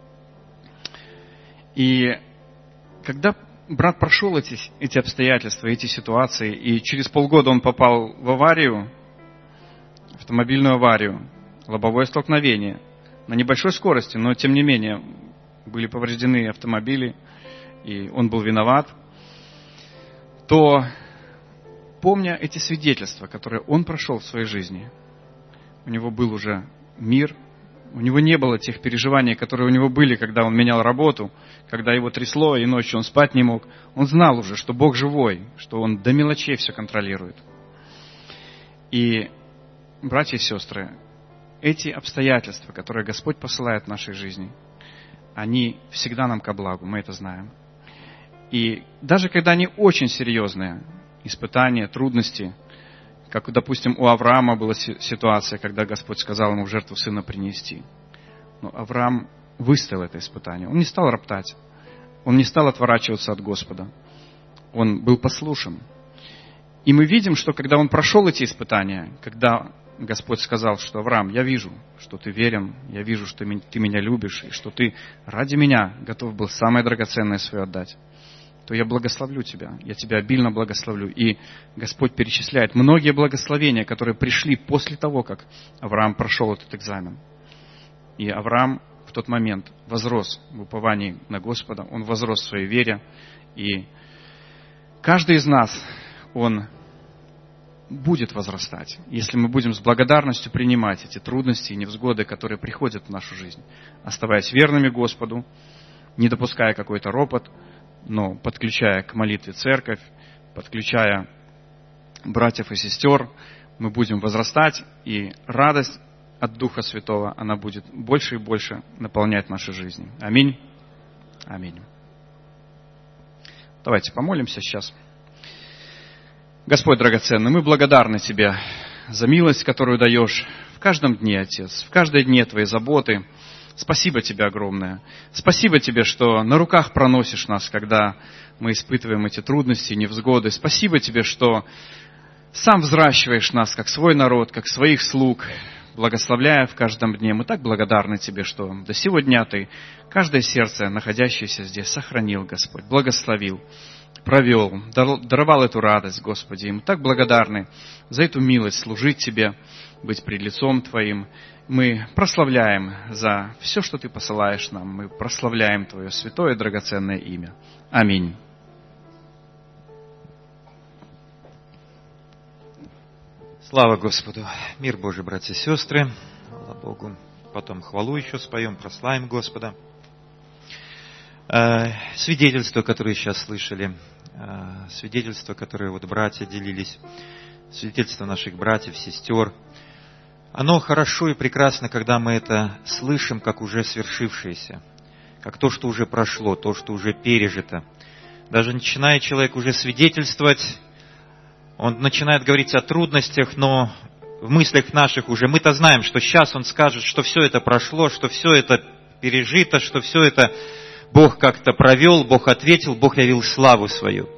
И когда брат прошел эти, эти обстоятельства, эти ситуации, и через полгода он попал в аварию, автомобильную аварию, лобовое столкновение на небольшой скорости, но тем не менее были повреждены автомобили, и он был виноват, то, помня эти свидетельства, которые он прошел в своей жизни, у него был уже мир, у него не было тех переживаний, которые у него были, когда он менял работу, когда его трясло, и ночью он спать не мог. Он знал уже, что Бог живой, что Он до мелочей все контролирует. И братья и сестры, эти обстоятельства, которые Господь посылает в нашей жизни, они всегда нам ко благу, мы это знаем. И даже когда они очень серьезные, испытания, трудности, как, допустим, у Авраама была ситуация, когда Господь сказал ему в жертву сына принести. Но Авраам выстоял это испытание. Он не стал роптать, он не стал отворачиваться от Господа. Он был послушен. И мы видим, что когда он прошел эти испытания, когда Господь сказал, что Авраам, я вижу, что ты верен, я вижу, что ты меня любишь, и что ты ради меня готов был самое драгоценное свое отдать, то я благословлю тебя, я тебя обильно благословлю. И Господь перечисляет многие благословения, которые пришли после того, как Авраам прошел этот экзамен. И Авраам в тот момент возрос в уповании на Господа, он возрос в своей вере. И каждый из нас, он будет возрастать, если мы будем с благодарностью принимать эти трудности и невзгоды, которые приходят в нашу жизнь, оставаясь верными Господу, не допуская какой-то ропот, но подключая к молитве церковь, подключая братьев и сестер, мы будем возрастать, и радость от Духа Святого, она будет больше и больше наполнять наши жизни. Аминь. Аминь. Давайте помолимся сейчас. Господь драгоценный, мы благодарны Тебе за милость, которую даешь в каждом дне, Отец, в каждой дне Твоей заботы. Спасибо Тебе огромное. Спасибо Тебе, что на руках проносишь нас, когда мы испытываем эти трудности, невзгоды. Спасибо Тебе, что сам взращиваешь нас, как свой народ, как своих слуг, благословляя в каждом дне. Мы так благодарны Тебе, что до сего дня Ты каждое сердце, находящееся здесь, сохранил, Господь, благословил, провел, даровал эту радость, Господи. И мы так благодарны за эту милость служить Тебе, быть пред лицом Твоим. Мы прославляем за все, что Ты посылаешь нам. Мы прославляем Твое святое и драгоценное имя. Аминь. Слава Господу! Мир Божий, братья и сестры! Слава Богу! Потом хвалу еще споем, прославим Господа. Свидетельства, которые сейчас слышали, свидетельства, которые вот братья делились, свидетельства наших братьев, сестер, оно хорошо и прекрасно, когда мы это слышим, как уже свершившееся, как то, что уже прошло, то, что уже пережито. Даже начиная человек уже свидетельствовать, он начинает говорить о трудностях, но в мыслях наших уже мы-то знаем, что сейчас он скажет, что все это прошло, что все это пережито, что все это Бог как-то провел, Бог ответил, Бог явил славу свою.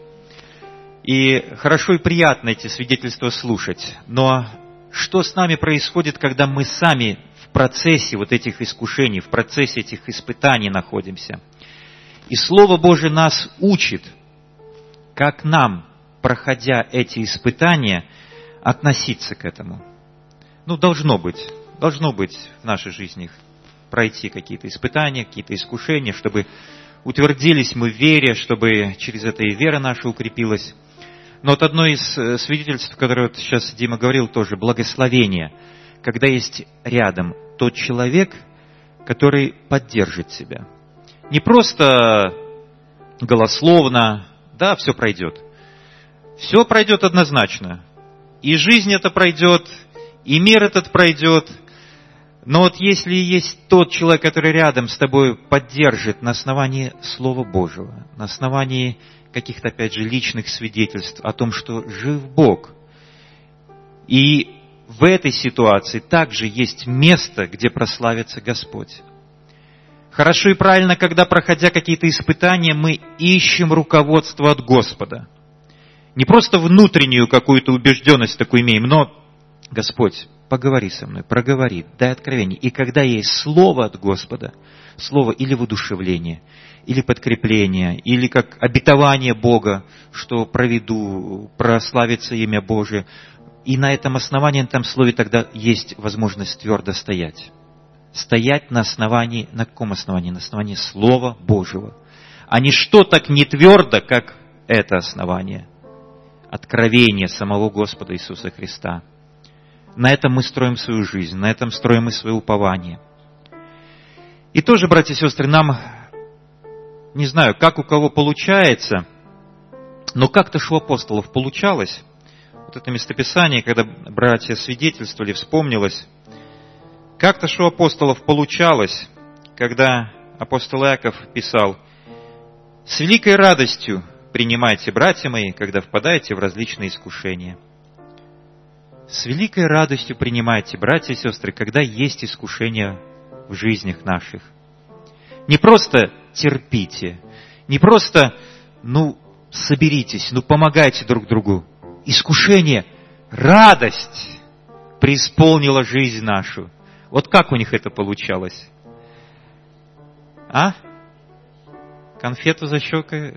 И хорошо и приятно эти свидетельства слушать. Но что с нами происходит, когда мы сами в процессе вот этих искушений, в процессе этих испытаний находимся? И Слово Божие нас учит, как нам, проходя эти испытания, относиться к этому. Ну, должно быть, должно быть в нашей жизни пройти какие-то испытания, какие-то искушения, чтобы утвердились мы в вере, чтобы через это и вера наша укрепилась. Но вот одно из свидетельств, которое вот сейчас Дима говорил тоже, благословение, когда есть рядом тот человек, который поддержит тебя. Не просто голословно, да, все пройдет. Все пройдет однозначно. И жизнь эта пройдет, и мир этот пройдет. Но вот если есть тот человек, который рядом с тобой поддержит на основании Слова Божьего, на основании каких-то, опять же, личных свидетельств о том, что жив Бог. И в этой ситуации также есть место, где прославится Господь. Хорошо и правильно, когда, проходя какие-то испытания, мы ищем руководство от Господа. Не просто внутреннюю какую-то убежденность такую имеем, но Господь, поговори со мной, проговори, дай откровение. И когда есть слово от Господа, слово или воодушевление, или подкрепление, или как обетование Бога, что проведу, прославится имя Божие, и на этом основании, на этом слове тогда есть возможность твердо стоять. Стоять на основании, на каком основании? На основании Слова Божьего. А ничто так не твердо, как это основание. Откровение самого Господа Иисуса Христа. На этом мы строим свою жизнь, на этом строим мы свое упование. И тоже, братья и сестры, нам, не знаю, как у кого получается, но как-то ж у апостолов получалось. Вот это местописание, когда братья свидетельствовали, вспомнилось. Как-то ж у апостолов получалось, когда апостол Иаков писал: «С великой радостью принимайте, братья мои, когда впадаете в различные искушения». С великой радостью принимайте, братья и сестры, когда есть искушения в жизнях наших. Не просто терпите, не просто, ну, соберитесь, ну, помогайте друг другу. Искушение, радость преисполнила жизнь нашу. Вот как у них это получалось? А? Конфету за щекой?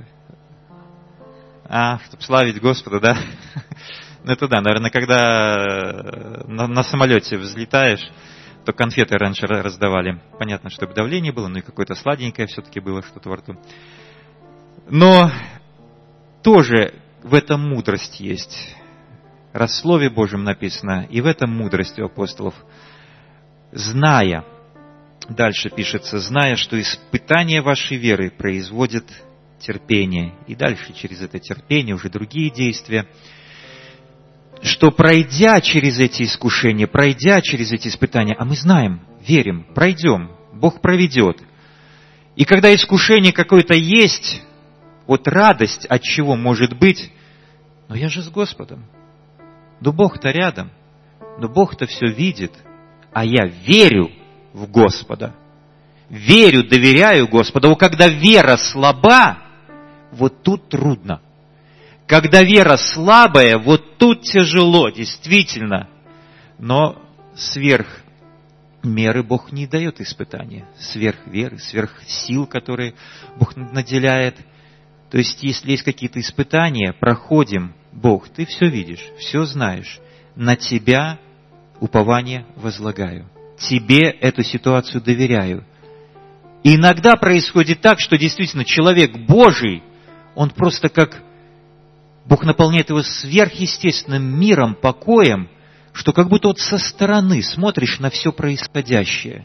А, чтобы славить Господа, да? Ну, это да, наверное, когда на, на самолете взлетаешь, то конфеты раньше раздавали. Понятно, чтобы давление было, но и какое-то сладенькое все-таки было что-то во рту. Но тоже в этом мудрость есть. Раз в Слове Божьем написано, и в этом мудрость у апостолов. Зная, дальше пишется, зная, что испытание вашей веры производит терпение. И дальше через это терпение уже другие действия. что пройдя через эти искушения, пройдя через эти испытания, а мы знаем, верим, пройдем, Бог проведет. И когда искушение какое-то есть, вот радость от чего может быть, но я же с Господом, но Бог-то рядом, но Бог-то все видит, а я верю в Господа, верю, доверяю Господу. Вот когда вера слаба, вот тут трудно. Когда вера слабая, вот тут тяжело, действительно. Но сверх меры Бог не дает испытания. Сверх веры, сверх сил, которые Бог наделяет. То есть, если есть какие-то испытания, проходим, Бог, Ты все видишь, все знаешь. На Тебя упование возлагаю. Тебе эту ситуацию доверяю. И иногда происходит так, что действительно человек Божий, он просто как... Бог наполняет его сверхъестественным миром, покоем, что как будто вот со стороны смотришь на все происходящее,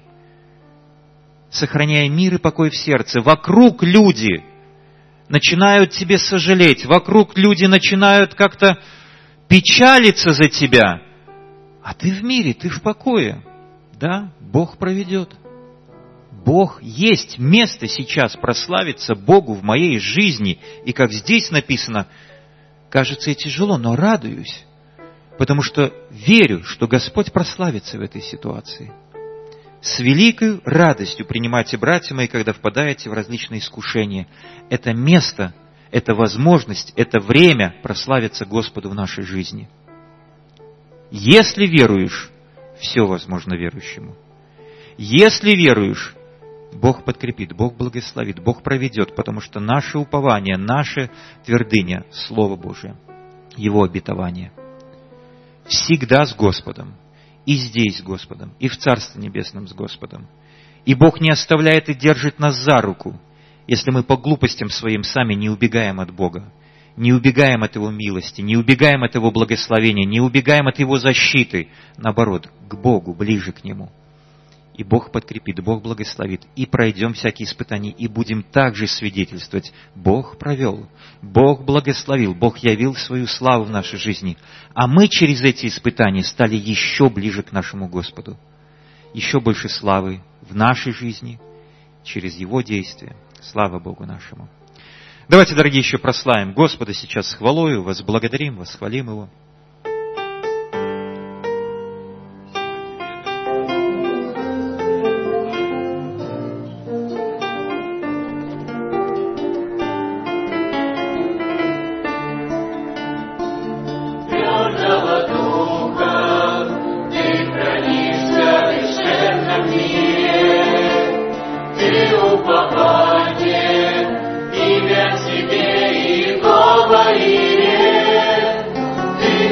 сохраняя мир и покой в сердце. Вокруг люди начинают тебе сожалеть, вокруг люди начинают как-то печалиться за тебя, а ты в мире, ты в покое. Да, Бог проведет. Бог есть место сейчас прославиться Богу в моей жизни. И как здесь написано, кажется и тяжело, но радуюсь, потому что верю, что Господь прославится в этой ситуации. С великой радостью принимайте, братья мои, когда впадаете в различные искушения. Это место, это возможность, это время прославиться Господу в нашей жизни. Если веруешь, все возможно верующему. Если веруешь, Бог подкрепит, Бог благословит, Бог проведет, потому что наше упование, наша твердыня, Слово Божие, Его обетование. Всегда с Господом, и здесь с Господом, и в Царстве Небесном с Господом. И Бог не оставляет и держит нас за руку, если мы по глупостям своим сами не убегаем от Бога, не убегаем от Его милости, не убегаем от Его благословения, не убегаем от Его защиты, наоборот, к Богу, ближе к Нему. И Бог подкрепит, Бог благословит, и пройдем всякие испытания, и будем также свидетельствовать. Бог провел, Бог благословил, Бог явил свою славу в нашей жизни. А мы через эти испытания стали еще ближе к нашему Господу. Еще больше славы в нашей жизни, через Его действия. Слава Богу нашему. Давайте, дорогие, еще прославим Господа сейчас с хвалою, возблагодарим, восхвалим Его. Ты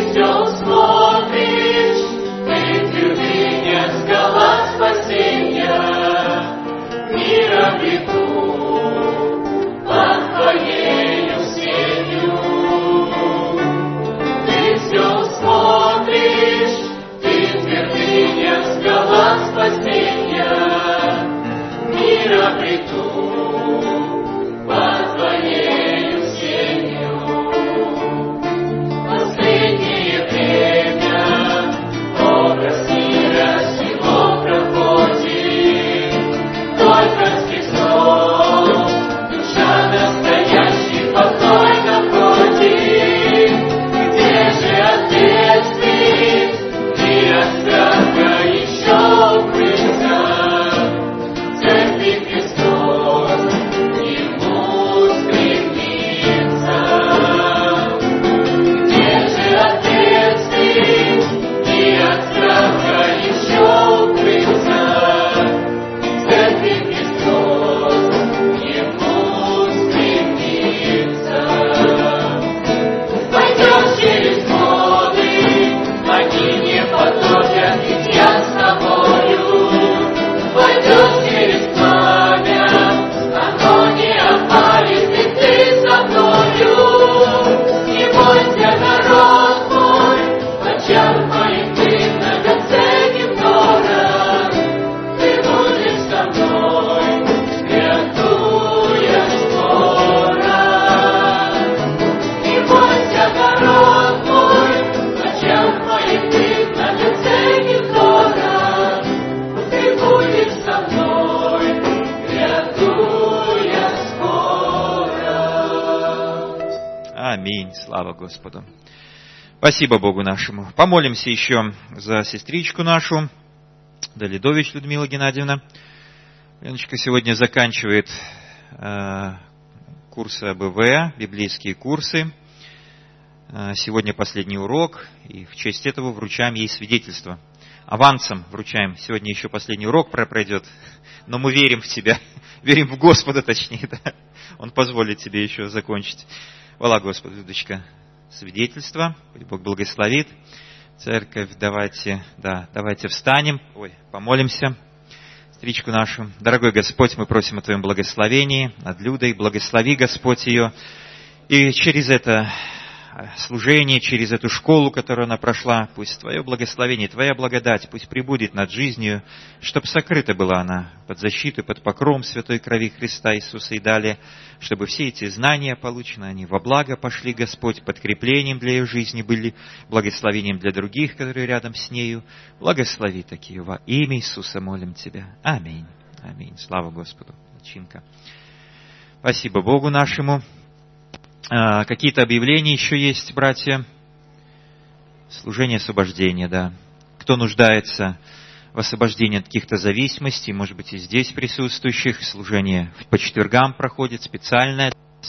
Аминь. Слава Господу. Спасибо Богу нашему. Помолимся еще за сестричку нашу, Далидович Людмила Геннадьевна. Леночка сегодня заканчивает э, курсы А Б В, библейские курсы. Э, сегодня последний урок, и в честь этого вручаем ей свидетельство. Авансом вручаем. Сегодня еще последний урок пройдет, но мы верим в Тебя, верим в Господа, точнее, да. Он позволит тебе еще закончить. Хвала Господу, Людочка. Свидетельство. Бог благословит. Церковь, давайте, да, давайте встанем, ой, помолимся. Сестричку нашу. Дорогой Господь, мы просим о Твоем благословении над Людой. Благослови, Господь, ее. И через это служение, через эту школу, которую она прошла, пусть Твое благословение, Твоя благодать, пусть пребудет над жизнью, чтобы сокрыта была она под защитой, под покровом святой крови Христа Иисуса и далее, чтобы все эти знания полученные, они во благо пошли, Господь, подкреплением для ее жизни были, благословением для других, которые рядом с нею. Благослови такие во имя Иисуса молим Тебя. Аминь. Аминь. Слава Господу. Начинка. Спасибо Богу нашему. Какие-то объявления еще есть, братья? Служение освобождения, да. Кто нуждается в освобождении от каких-то зависимостей, может быть, и здесь присутствующих, служение по четвергам проходит специальное.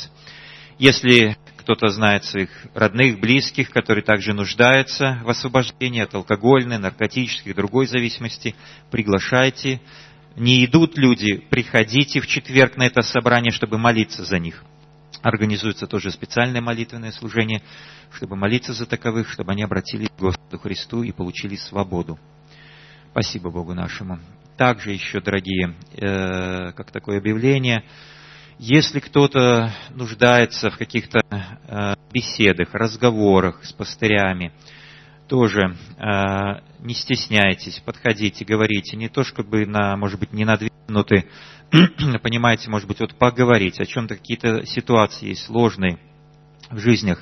Если кто-то знает своих родных, близких, которые также нуждаются в освобождении от алкогольной, наркотических, другой зависимости, приглашайте. Не идут люди, приходите в четверг на это собрание, чтобы молиться за них. Организуется тоже специальное молитвенное служение, чтобы молиться за таковых, чтобы они обратились к Господу Христу и получили свободу. Спасибо Богу нашему. Также еще, дорогие, э, как такое объявление, если кто-то нуждается в каких-то э, беседах, разговорах с пастырями, тоже э, не стесняйтесь, подходите, говорите, не то чтобы на, может быть, не на две минуты, понимаете, может быть, вот поговорить о чем-то, какие-то ситуации есть сложные в жизнях.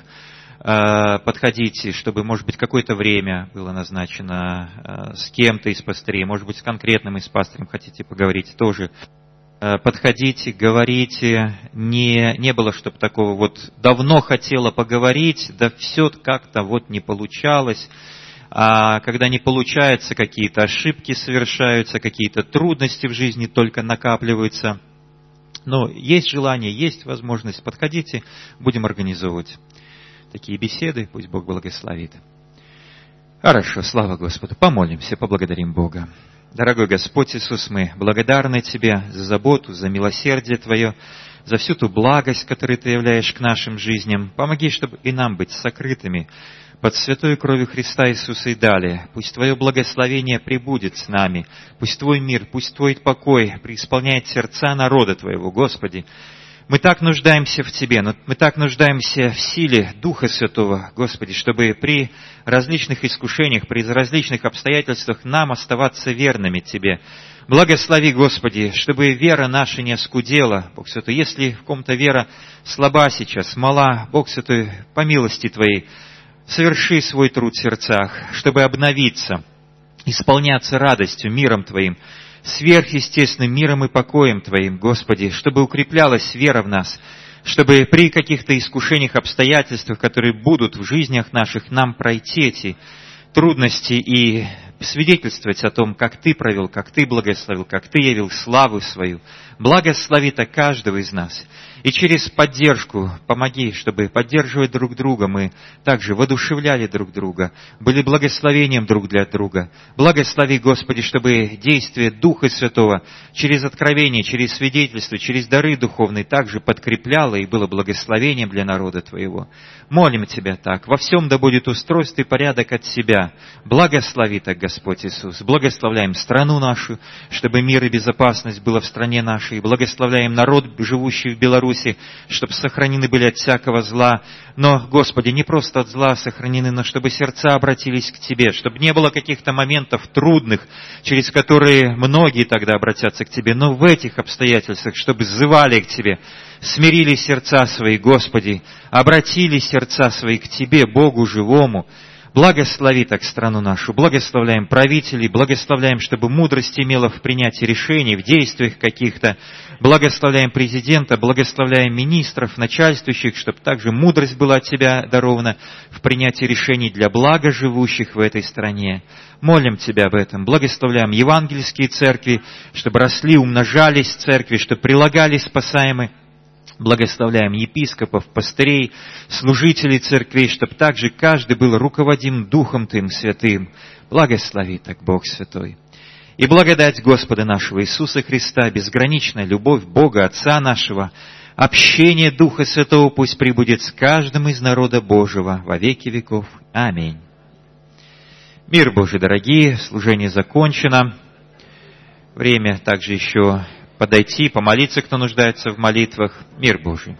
Подходите, чтобы, может быть, какое-то время было назначено с кем-то из пастырей, может быть, с конкретным из пастырем хотите поговорить, тоже подходите, говорите. Не, не было, чтобы такого вот давно хотела поговорить, да все как-то вот не получалось. А когда не получается, какие-то ошибки совершаются, какие-то трудности в жизни только накапливаются. Но есть желание, есть возможность. Подходите, будем организовывать такие беседы. Пусть Бог благословит. Хорошо, слава Господу. Помолимся, поблагодарим Бога. Дорогой Господь Иисус, мы благодарны Тебе за заботу, за милосердие Твое, за всю ту благость, которую Ты являешь к нашим жизням. Помоги, чтобы и нам быть сокрытыми под святой кровью Христа Иисуса и далее. Пусть Твое благословение пребудет с нами. Пусть Твой мир, пусть Твой покой преисполняет сердца народа Твоего, Господи. Мы так нуждаемся в Тебе, но мы так нуждаемся в силе Духа Святого, Господи, чтобы при различных искушениях, при различных обстоятельствах нам оставаться верными Тебе. Благослови, Господи, чтобы вера наша не оскудела, Бог Святой. Если в ком-то вера слаба сейчас, мала, Бог Святой, по милости Твоей, соверши свой труд в сердцах, чтобы обновиться, исполняться радостью, миром Твоим, сверхъестественным миром и покоем Твоим, Господи, чтобы укреплялась вера в нас, чтобы при каких-то искушениях, обстоятельствах, которые будут в жизнях наших, нам пройти эти трудности и свидетельствовать о том, как Ты провел, как Ты благословил, как Ты явил славу свою. Благослови-то каждого из нас. И через поддержку помоги, чтобы поддерживать друг друга, мы также воодушевляли друг друга, были благословением друг для друга. Благослови, Господи, чтобы действие Духа Святого через откровение, через свидетельство, через дары духовные также подкрепляло и было благословением для народа Твоего. Молим Тебя так. Во всем да будет устройство и порядок от Себя. Благослови так, Господь Иисус. Благословляем страну нашу, чтобы мир и безопасность было в стране нашей. Благословляем народ, живущий в Беларуси, чтобы сохранены были от всякого зла. Но, Господи, не просто от зла сохранены, но чтобы сердца обратились к Тебе, чтобы не было каких-то моментов трудных, через которые многие тогда обратятся к Тебе, но в этих обстоятельствах, чтобы взывали к Тебе, смирили сердца свои, Господи, обратили сердца свои к Тебе, Богу живому. Благослови так страну нашу, благословляем правителей, благословляем, чтобы мудрость имела в принятии решений, в действиях каких-то. Благословляем президента, благословляем министров, начальствующих, чтобы также мудрость была от Тебя дарована в принятии решений для блага живущих в этой стране. Молим Тебя об этом. Благословляем евангельские церкви, чтобы росли, умножались церкви, чтобы прилагались спасаемые. Благословляем епископов, пастырей, служителей церквей, чтобы также каждый был руководим Духом Твоим Святым. Благослови так, Бог Святой. И благодать Господа нашего Иисуса Христа, безграничная любовь Бога Отца нашего, общение Духа Святого пусть пребудет с каждым из народа Божьего во веки веков. Аминь. Мир Божий, дорогие, служение закончено. Время также еще подойти, помолиться, кто нуждается в молитвах. Мир Божий.